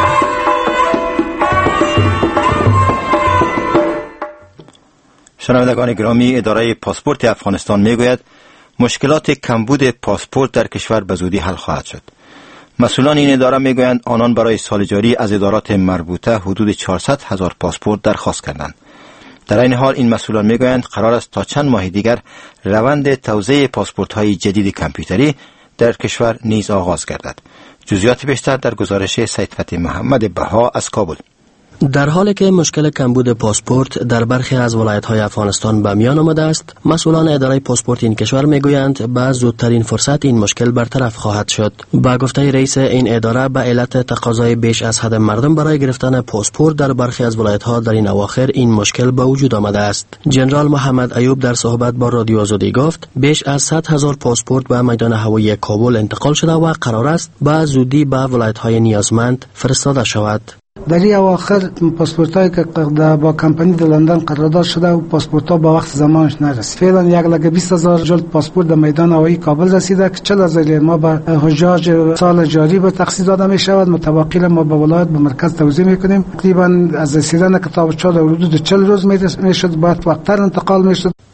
شنوندگان گرامی، اداره پاسپورت افغانستان میگوید مشکلات کمبود پاسپورت در کشور به زودی حل خواهد شد. مسئولان این اداره میگویند آنان برای سال جاری از ادارات مربوطه حدود 400,000 پاسپورت درخواست کردند. در این حال این مسئولان میگویند قرار است تا چند ماه دیگر روند توزیع پاسپورت‌های جدید کامپیوتری در کشور نیز آغاز گردد. جزئیات بیشتر در گزارش سید فتحی محمد بها از کابل. در حالی که مشکل کمبود پاسپورت در برخی از ولایت‌های افغانستان به میان آمده است، مسئولان اداره پاسپورت این کشور میگویند با زودترین فرصت این مشکل برطرف خواهد شد. با گفته رئیس این اداره به علت تقاضای بیش از حد مردم برای گرفتن پاسپورت در برخی از ولایت‌ها در این اواخر این مشکل به وجود آمده است. جنرال محمد ایوب در صحبت با رادیو آزادی گفت بیش از 100,000 پاسپورت به میدان هوایی کابل انتقال شده و قرار است به زودی به ولایت‌های نیازمند فرستاده شود. در این اواخر پاسپورتایی که با کمپانی در لندن قرارداد شده و پاسپورت‌ها با وقت زمانش نرسید. فعلا 120,000 جلد پاسپورت در میدان هوایی کابل رسیده که 40,000 ما به حجاج سال جاری به تخصیص داده می شود. متبقی ما به ولایت به مرکز توزیع میکنیم. تقریبا از رسیدن کتابچه‌ها در حدود 40 روز میشد، بعد وقت‌تر انتقال میشد.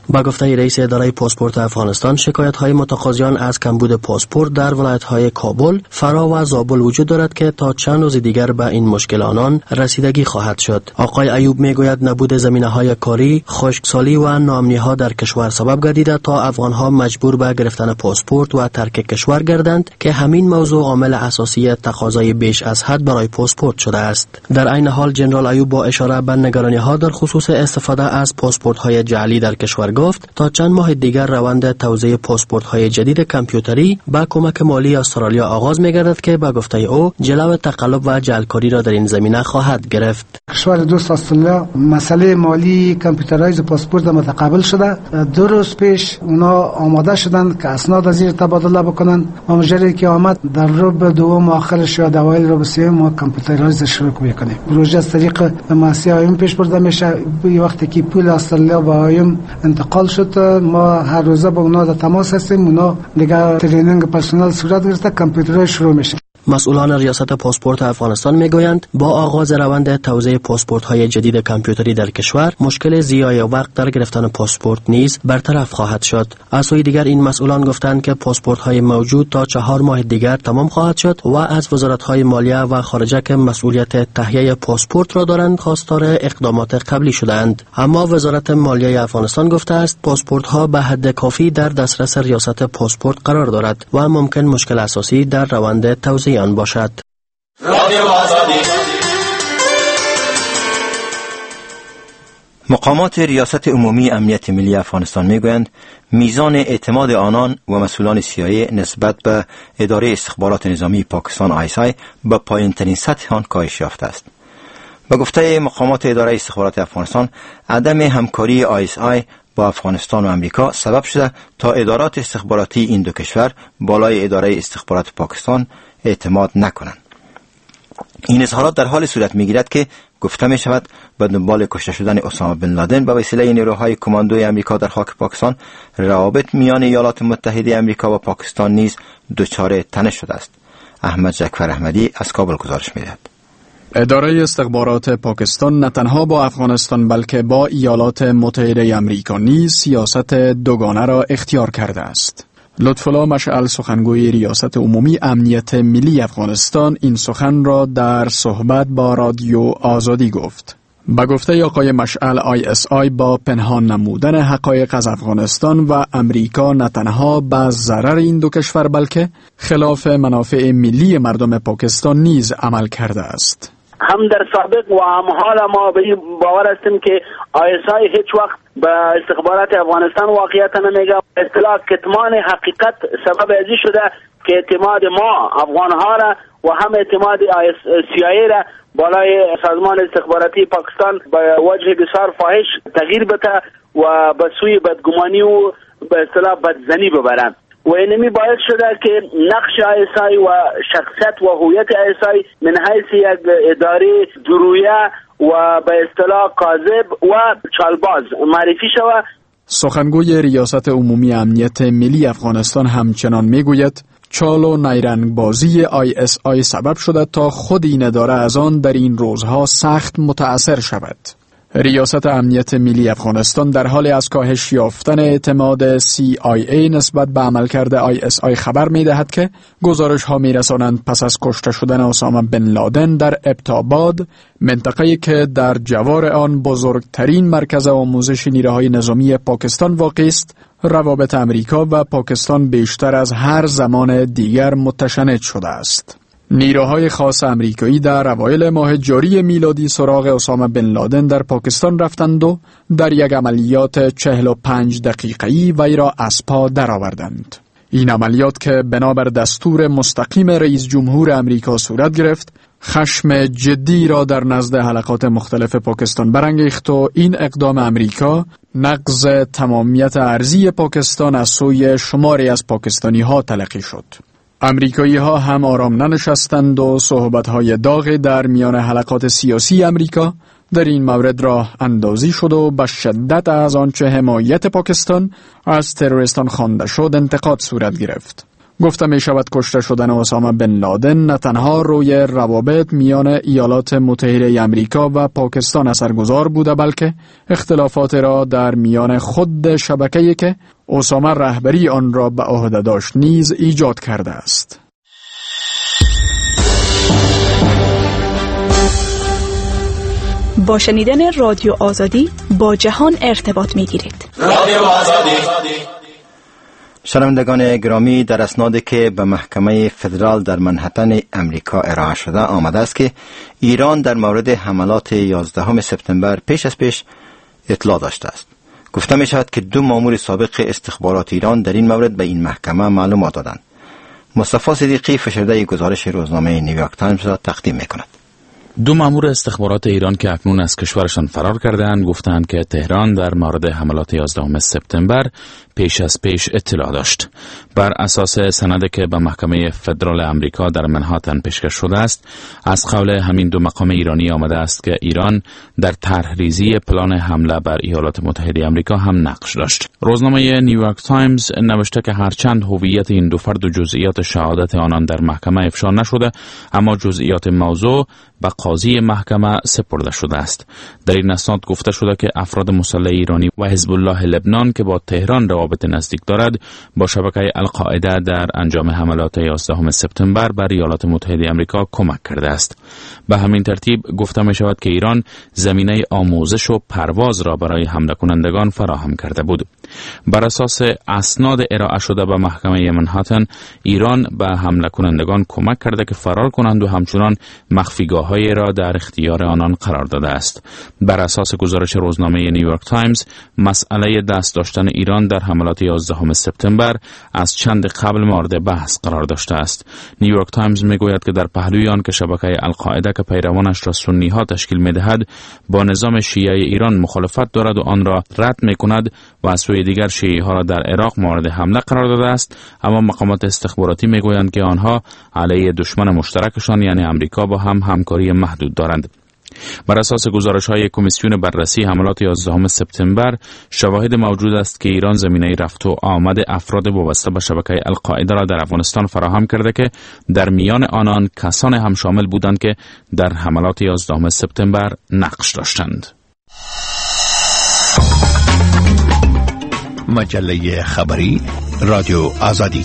با گفته رئیس اداره پاسپورت افغانستان، شکایت‌های متقاضیان از کمبود پاسپورت در ولایت‌های کابل، فرا و زابل وجود دارد که تا چند روز دیگر به این مشکل آنان رسیدگی خواهد شد. آقای ایوب میگوید نبود زمینه‌های کاری، خشکسالی و ناامنی‌ها در کشور سبب گردیده تا افغان‌ها مجبور به گرفتن پاسپورت و ترک کشور گردند که همین موضوع عامل اساسی تقاضای بیش از حد برای پاسپورت شده است. در عین حال جنرال ایوب با اشاره به نگرانی‌ها در خصوص استفاده از پاسپورت‌های جعلی در کشور گفت تا چند ماه دیگر روند توزیع پاسپورت‌های جدید کامپیوتری با کمک مالی استرالیا آغاز می‌گردد که با گفته او جلو تقلب و جعلکاری را در این زمینه خواهد گرفت. کشور دوست استرالیا مسئله مالی کامپیوترایز پاسپورت متقابل شده. 2 روز پیش اونا آماده شدند که اسناد از زیر تبادله بکنن. ماجرایی که آمد در ربع دوم آخرش یا اوایل ربع سوم ما کامپیوترایز شروع می‌کنیم. پروژه از طریق مؤسسه آیم پیش برده میشه. وقتی که پول استرالیا با آیم انتقال شد ما هر روزه با اونا در تماس هستیم. اونا دیگه ترینینگ پرسنل صورت گرفته، کامپیوترای شروع میشه. مسئولان ریاست پاسپورت افغانستان میگویند با آغاز روند توزیع پاسپورت‌های جدید کامپیوتری در کشور، مشکل ضیاع وقت در گرفتن پاسپورت نیز برطرف خواهد شد. از سوی دیگر این مسئولان گفتند که پاسپورت‌های موجود تا 4 ماه دیگر تمام خواهد شد و از وزارت‌های مالیه و خارجه که مسئولیت تهیه پاسپورت را دارند خواستار اقدامات قبلی شدند. اما وزارت مالیه افغانستان گفته است پاسپورت‌ها به حد کافی در دسترس ریاست پاسپورت قرار دارد و ممکن مشکل اساسی در روند توزیع آن باشد. مقامات ریاست عمومی امنیت ملی افغانستان میگویند میزان اعتماد آنان و مسئولان CIA نسبت به اداره استخبارات نظامی پاکستان ISI به پایین‌ترین سطح آن کاهش یافته است. به گفته مقامات اداره استخبارات افغانستان، عدم همکاری ISI با افغانستان و امریکا سبب شده تا ادارات استخباراتی این دو کشور بالای اداره استخبارات پاکستان اعتماد نکنند. این اظهارات در حال صورت میگیرد که گفته می شود به دنبال کشته شدن اسامه بن لادن به وسیله نیروهای کماندوی امریکا در خاک پاکستان، روابط میان ایالات متحده امریکا و پاکستان نیز دچار تنش شده است. احمد جعفر احمدی از کابل گزارش می‌دهد. اداره استخبارات پاکستان نه تنها با افغانستان بلکه با ایالات متحده امریکا نیز سیاست دوگانه را اختیار کرده است. لطفالله مشعل سخنگوی ریاست عمومی امنیت ملی افغانستان این سخن را در صحبت با رادیو آزادی گفت. با گفته آقای مشعل ISI با پنهان نمودن حقایق از افغانستان و امریکا نه تنها به ضرر این دو کشور بلکه خلاف منافع ملی مردم پاکستان نیز عمل کرده است. هم در سابق و هم حال ما به این باور هستیم که ISI هیچ وقت به استخبارات افغانستان واقعیت نمیگه. اصطلاح کتمان حقیقت سبب ازی شده که اعتماد ما افغانها را و هم اعتماد CIA را بالای سازمان استخباراتی پاکستان به وجه بسیار فاحش تغییر بده و به سوی بدگمانی و به اصطلاح بدزنی ببرند. و اینمی باعث شده که نقش ISI و شخصیت و هویت ISI من حیث یک اداره درویه و به اصطلاح کاذب و چالباز معرفی شود. سخنگوی ریاست عمومی امنیت ملی افغانستان همچنان میگوید چال و نیرنگ بازی ISI سبب شده تا خود این اداره از آن در این روزها سخت متأثر شود. ریاست امنیت ملی افغانستان در حال از کاهش یافتن اعتماد CIA نسبت به عملکرد ISI خبر می‌دهد که گزارش‌ها می‌رسانند پس از کشته شدن اسامه بن لادن در ابتاباد، منطقه‌ای که در جوار آن بزرگترین مرکز آموزش نیروهای نظامی پاکستان واقع است، روابط امریکا و پاکستان بیشتر از هر زمان دیگر متشنج شده است. نیروهای خاص امریکایی در اوایل ماه جاری میلادی سراغ اسامه بن لادن در پاکستان رفتند و در یک عملیات 45 دقیقه‌ای وی را از پا درآوردند. این عملیات که بنابر دستور مستقیم رئیس جمهور امریکا صورت گرفت، خشم جدی را در نزد حلقات مختلف پاکستان برانگیخت و این اقدام امریکا نقض تمامیت ارضی پاکستان از سوی شماری از پاکستانی‌ها تلقی شد. امریکایی ها هم آرام ننشستند و صحبت‌های داغ در میان حلقات سیاسی امریکا در این مورد راه اندازی شد و به شدت از آنچه حمایت پاکستان از تروریستان خوانده شد انتقاد صورت گرفت. گفته می شود کشته شدن اسامه بن لادن نه تنها روی روابط میان ایالات متحده آمریکا و پاکستان اثرگذار بوده، بلکه اختلافات را در میان خود شبکه‌ای که اسامه رهبری آن را به عهده داشت نیز ایجاد کرده است. با شنیدن رادیو آزادی با جهان ارتباط می‌گیرید. رادیو آزادی. شنوندگان گرامی، در اسنادی که به محکمه فدرال در منهتن امریکا ارائه شده آمده است که ایران در مورد حملات 11 سپتامبر پیش از پیش اطلاع داشته است. گفته می شود که 2 مأمور سابق استخبارات ایران در این مورد به این محکمه معلومات دادند. مصطفی صدیقی فشرده گزارش روزنامه نیویورک تایمز را تقدیم می کند. 2 مأمور استخبارات ایران که اکنون از کشورشان فرار کردند گفتند که تهران در مورد حملات 11 سپتامبر پیش از پیش اطلاع داشت. بر اساس سندی که به محکمه فدرال امریکا در منهاتن پیشکش شده است، از قول همین 2 مقام ایرانی آمده است که ایران در طرحریزی پلان حمله بر ایالات متحده آمریکا هم نقش داشت. روزنامه نیویورک تایمز نوشته که هرچند هویت این 2 فرد و جزئیات شهادت آنان در محکمه افشا نشده، اما جزئیات موضوع به قاضی محکمه سپرده شده است. در این اسناد گفته شده که افراد مسلح ایرانی و حزب الله لبنان که با تهران روابط نزدیک دارد، با شبکه القاعده در انجام حملات 11 سپتامبر بر ایالات متحده آمریکا کمک کرده است. به همین ترتیب گفته می شود که ایران زمینه آموزش و پرواز را برای حمله کنندگان فراهم کرده بود. بر اساس اسناد ارائه شده به محکمه منهاتن، ایران به حمله کنندگان کمک کرده که فرار کنند و همچنان مخفیگاه‌هایی را در اختیار آنان قرار داده است. بر اساس گزارش روزنامه نیویورک تایمز، مسئله دست داشتن ایران در حملات 11 سپتامبر از چند قبل مورد بحث قرار داشته است. نیویورک تایمز میگوید که در پهلوی آن که شبکه القاعده که پیروانش را سنی ها تشکیل میدهد با نظام شیعه ایران مخالفت دارد و آن را رد میکند و از سوی دیگر شیعه ها را در عراق مورد حمله قرار داده است، اما مقامات استخباراتی میگویند که آنها علیه دشمن مشترکشان یعنی آمریکا با هم همکاری محدود دارند. بر اساس گزارش‌های کمیسیون بررسی حملات 11 سپتامبر، شواهد موجود است که ایران زمینه رفت و آمد افراد وابسته به شبکه القاعده را در افغانستان فراهم کرده که در میان آنان کسان هم شامل بودند که در حملات 11 سپتامبر نقش داشتند. مجله خبری رادیو آزادی.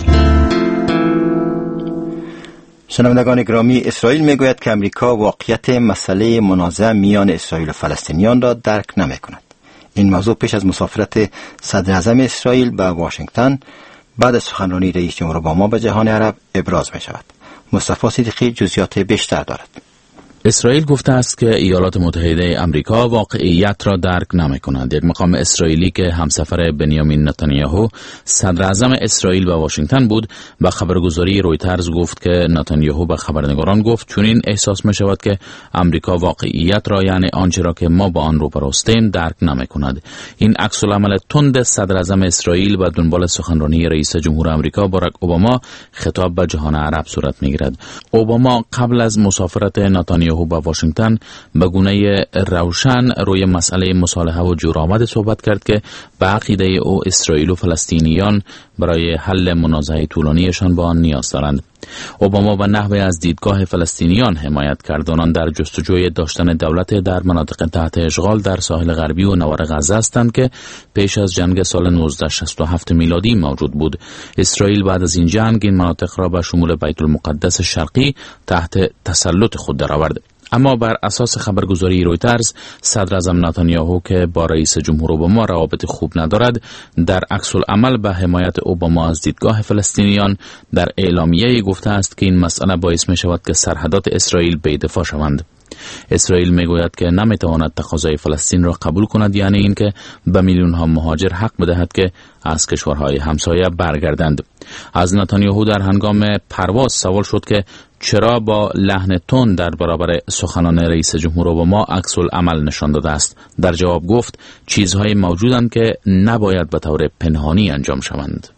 شنوندگان گرامی، اسرائیل میگوید که امریکا واقعیت مسئله منازعه میان اسرائیل و فلسطینیان را درک نمی‌کند. این موضوع پیش از مسافرت صدر اعظم اسرائیل به واشنگتن بعد از سخنرانی رئیس جمهور اوباما به جهان عرب ابراز می شود. مصطفی صدیقی جزئیات بیشتر دارد. اسرائیل گفته است که ایالات متحده آمریکا واقعیت را درک نمی‌کند. یک مقام اسرائیلی که همسفر بنیامین نتانیاهو صدر اعظم اسرائیل به واشنگتن بود، به خبرگزاری رویترز گفت که نتانیاهو به خبرنگاران گفت چنین احساس می‌شود که آمریکا واقعیت را یعنی آنچه را که ما با آن روبروستیم درک نمی‌کند. این عکس العمل تند صدر اعظم اسرائیل و دنبال سخنرانی رئیس جمهور آمریکا باراک اوباما خطاب به جهان عرب صورت می‌گیرد. اوباما قبل از مسافرت نتانیاهو با واشنگتن به گونه روشن روی مسئله مصالحه و جورآمد صحبت کرد که به عقیده او اسرائیل و فلسطینیان برای حل منازعه طولانیشان با آن نیاز دارند. اوباما به نحوی از دیدگاه فلسطینیان حمایت کرد. آنان در جستجوی داشتن دولت در مناطق تحت اشغال در ساحل غربی و نوار غزه هستند که پیش از جنگ سال 1967 میلادی موجود بود. اسرائیل بعد از این جنگ این مناطق را به شمول بیت المقدس شرقی تحت تسلط خود درآورد. اما بر اساس خبرگزاری رویترز، صدر اعظم نتانیاهو که با رئیس جمهور اوباما روابط خوب ندارد، در عکس العمل به حمایت اوباما از دیدگاه فلسطینیان در اعلامیه‌ای گفته است که این مسئله باعث می شود که سرحدات اسرائیل بی‌دفاع شوند. اسرائیل میگوید که نمیتواند تقاضای فلسطین را قبول کند، یعنی اینکه به میلیون ها مهاجر حق بدهد که از کشورهای همسایه برگردند. از نتانیاهو در هنگام پرواز سوال شد که چرا با لحن تند در برابر سخنان رئیس جمهور اوباما عکس العمل نشان داده است. در جواب گفت چیزهای موجودند که نباید به طور پنهانی انجام شوند.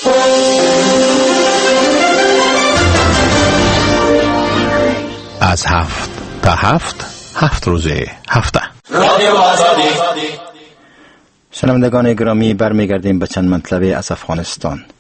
از 7 تا 7 روز هفته رادیو آزادی. شنوندگان گرامی، برمیگردیم به چند مطلب از افغانستان.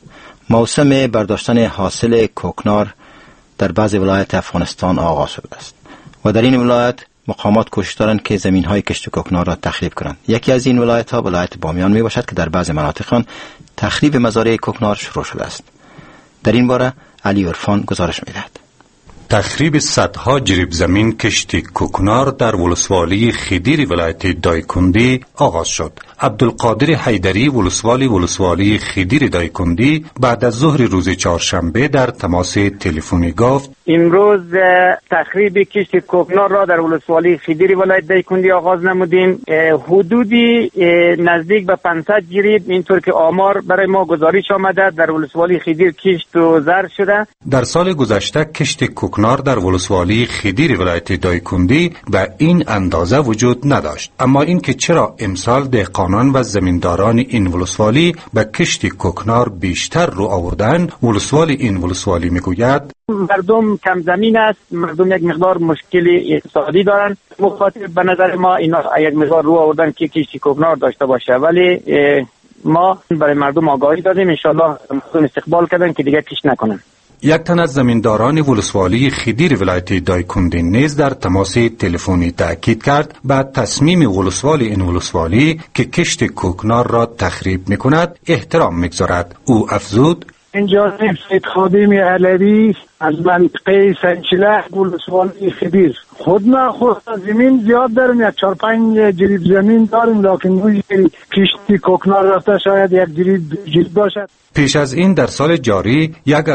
موسم برداشتن حاصل کوکنار در بعضی ولایت افغانستان آغاز شده است و در این ولایت مقامات کوشش دارند که زمین‌های کشت کوکنار را تخریب کنند. یکی از این ولایت‌ها ولایت بامیان میباشد که در بعضی مناطق آن تخریب مزارع کوکنار شروع شده است. در این باره علی عرفان گزارش می‌دهد. تخریب صدها جریب زمین کشت کوکنار در ولسوالی خدیر ولایت دایکندی آغاز شد. عبدالقادر حیدری ولسوالی خدیر دایکندی بعد از ظهر روز چهارشنبه در تماس تلفنی گفت امروز تخریب کشت کوکنار را در ولسوالی خدیر ولایت دایکندی آغاز نمودیم. حدودی نزدیک به 500 جریب اینطور که آمار برای ما گزارش آمده در ولسوالی خدیر کشت و زرد شده. در سال گذشته کشت کوکنار در ولسوالی خدیر ولایت دایکندی به این اندازه وجود نداشت، اما اینکه چرا امسال دهقانان و زمینداران این ولسوالی به کشت کوکنار بیشتر رو آوردن، ولسوالی این ولسوالی میگوید مردم کم زمین است، مردم یک مقدار مشکل اقتصادی دارند، مخاطب به نظر ما اینا یک مقدار رو آوردن که کشت کوکنار داشته باشه، ولی ما برای مردم آگاهی دادیم، انشالله مردم استقبال کردن که دیگه کشت نکنن. یک تن از زمینداران ولسوالی خدیر ولایت دایکندی نیز در تماس تلفنی تأکید کرد بعد تصمیم ولسوالی این ولسوالی که کشت کوکنار را تخریب می‌کند احترام می‌گذارد. او افزود اینجا سید خادم علوی از منطقه سنچله ولسوالی خدیر خود زمین زیاد داریم، 4-5 جریب زمین داریم، لکن روی کشتی کوکنار رفته شاید یک جریب باشد. پیش از این در سال جاری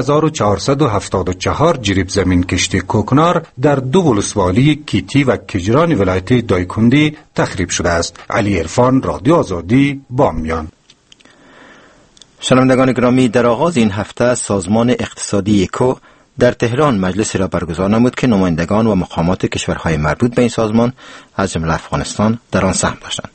1474 جریب زمین کشتی کوکنار در 2 ولسوالی کیتی و کجران ولایت دایکندی تخریب شده است. علی عرفان، رادیو آزادی، بامیان. شنوندگان گرامی، در آغاز این هفته سازمان اقتصادی ایکو در تهران مجلسی را برگزار نمود که نمایندگان و مقامات کشورهای مربوط به این سازمان از جمله افغانستان در آن سهم داشتند.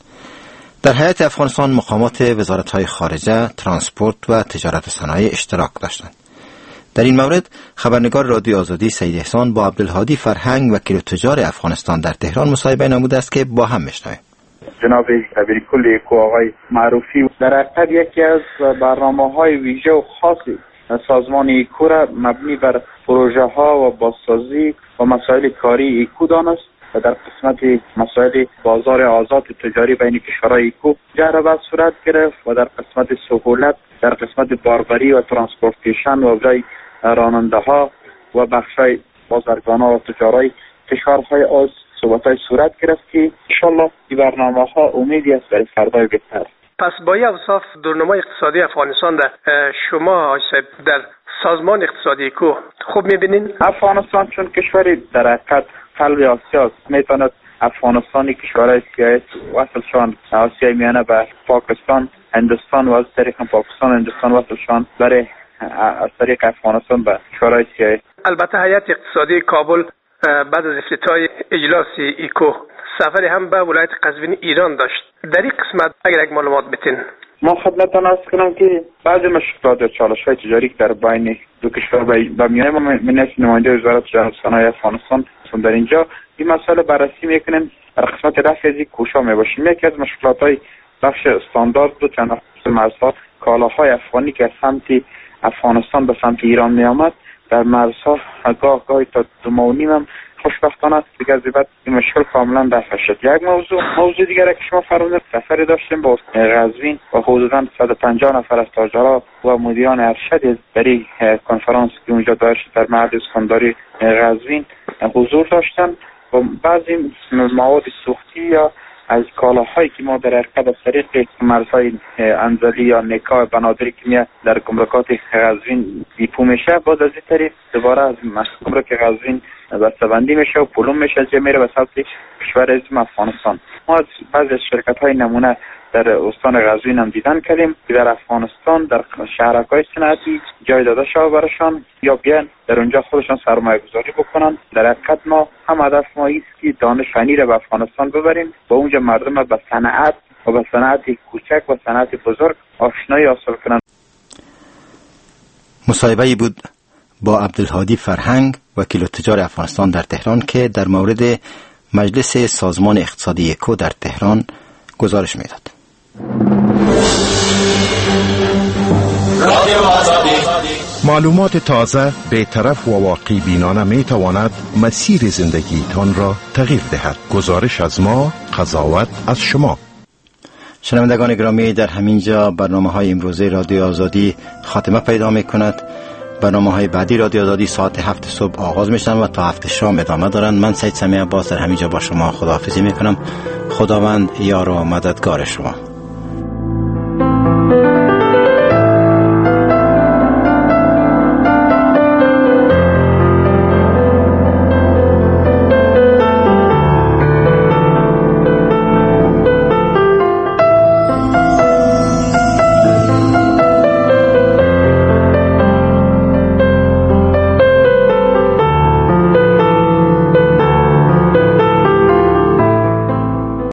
در هیئت افغانستان مقامات وزارت‌های خارجه، ترانسپورت و تجارت و صنایع اشتراک داشتند. در این مورد خبرنگار رادیو آزادی سید احسان با عبدالهادی فرهنگ وکیل تجار افغانستان در تهران مصاحبه نموده است که با هم میشنویم. جناب کبیر کل ایکو آقای معروفی در حقیقت یکی از برنامه‌های ویژه و خاصی سازمان ایکو را مبنی بر پروژه ها و بازسازی و مسائل کاری ایکو دانست و در قسمت مسائل بازار آزاد تجاری بین کشورهای ایکو جربه صورت گرفت و در قسمت سهولت، در قسمت باربری و ترانسپورتیشن و برای راننده ها و بخشای بازرگان ها و تجارای کشورهای صحبت‌های صورت گرفت که انشالله این برنامه‌ها امیدی است برای فردای بهتر. پس با این اوصاف دورنمای اقتصادی افغانستان در شما آقای صاحب در سازمان اقتصادی ایکو خوب می‌بینین؟ افغانستان چون کشوری در حقیقت قلب آسیا است، میتواند افغانستانی کشورهای سیاسی وصلشان آسیای میانه به پاکستان، هندوستان و از طریق پاکستان هندوستان وصلشان برای از طریق افغانستان به کشورهای سیاسی. البته هیئت اقتصادی کابل بعد از افتتاح اجلاس ایکو سفری هم به ولایت قزوین ایران داشت. در این قسمت اگر یک معلومات بتین. ما خدمتتان عرض کنم که بعضی مشکلات و چالش‌های تجاری که در بین دو کشور به میانه ما نماینده وزارت تجارت و صنایع افغانستان در اینجا این مسئله بررسی میکنیم، در قسمت رفع از این کوشا میباشیم. یکی از مشکلات‌های بخش استاندارد و چند مرزها کالاهای افغانی که از سمت افغانستان به سمت ایران میآمد در مرزها گاهی تا 2.5 هم خوشبختانه دیگه از بعد این مشکل کاملا رفع شد. یک موضوع دیگه که شما فرمودید سفری داشتیم با قزوین و حدوداً 150 نفر از تاجرها و مدیران ارشد در این کنفرانس که اونجا داشت در معهد اسکندری قزوین حضور داشتن و بعضی مواد سوختی یا از کالاهایی که ما در حقیقت از طریق مرزهای انزلی یا نکاح بنادری که در گمرکات قزوین دیپو میشه، باز از این طریق دوباره از گمرک قزوین بسته‌بندی میشه و پلوم میشه از میره به سمت کشور اسم افغانستان. ما از بعضی از شرکت‌های نمونه در استان قزوین هم دیدن کردیم که در افغانستان در شهرک‌های صنعتی جای داده شده براشان یا بیان در اونجا خودشان سرمایه گذاری بکنن. در حقیقت ما هم هدف ما است که دانش فنی را به افغانستان ببریم و اونجا مردم را به صنعت و به صنعت کوچک و صنعت بزرگ آشنایی حاصل کنند. مصاحبه‌ای بود با عبدالهادی فرهنگ وکیل تجار افغانستان در تهران که در مورد مجلس سازمان اقتصادی ایکو در تهران گزارش میداد. رادیو آزادی معلومات تازه، بی‌طرف و واقعی بینانه می تواند مسیر زندگیتان را تغییر دهد. گزارش از ما، قضاوت از شما. شنوندگان گرامی، در همینجا برنامه‌های امروزه رادیو آزادی خاتمه پیدا می‌کند. برنامه‌های بعدی رادیو آزادی ساعت 7 صبح آغاز میشن و تا 7 شام ادامه دارند. من سید سمیع عباس در همینجا با شما خداحافظی میکنم. خداوند یار و مددگار شما.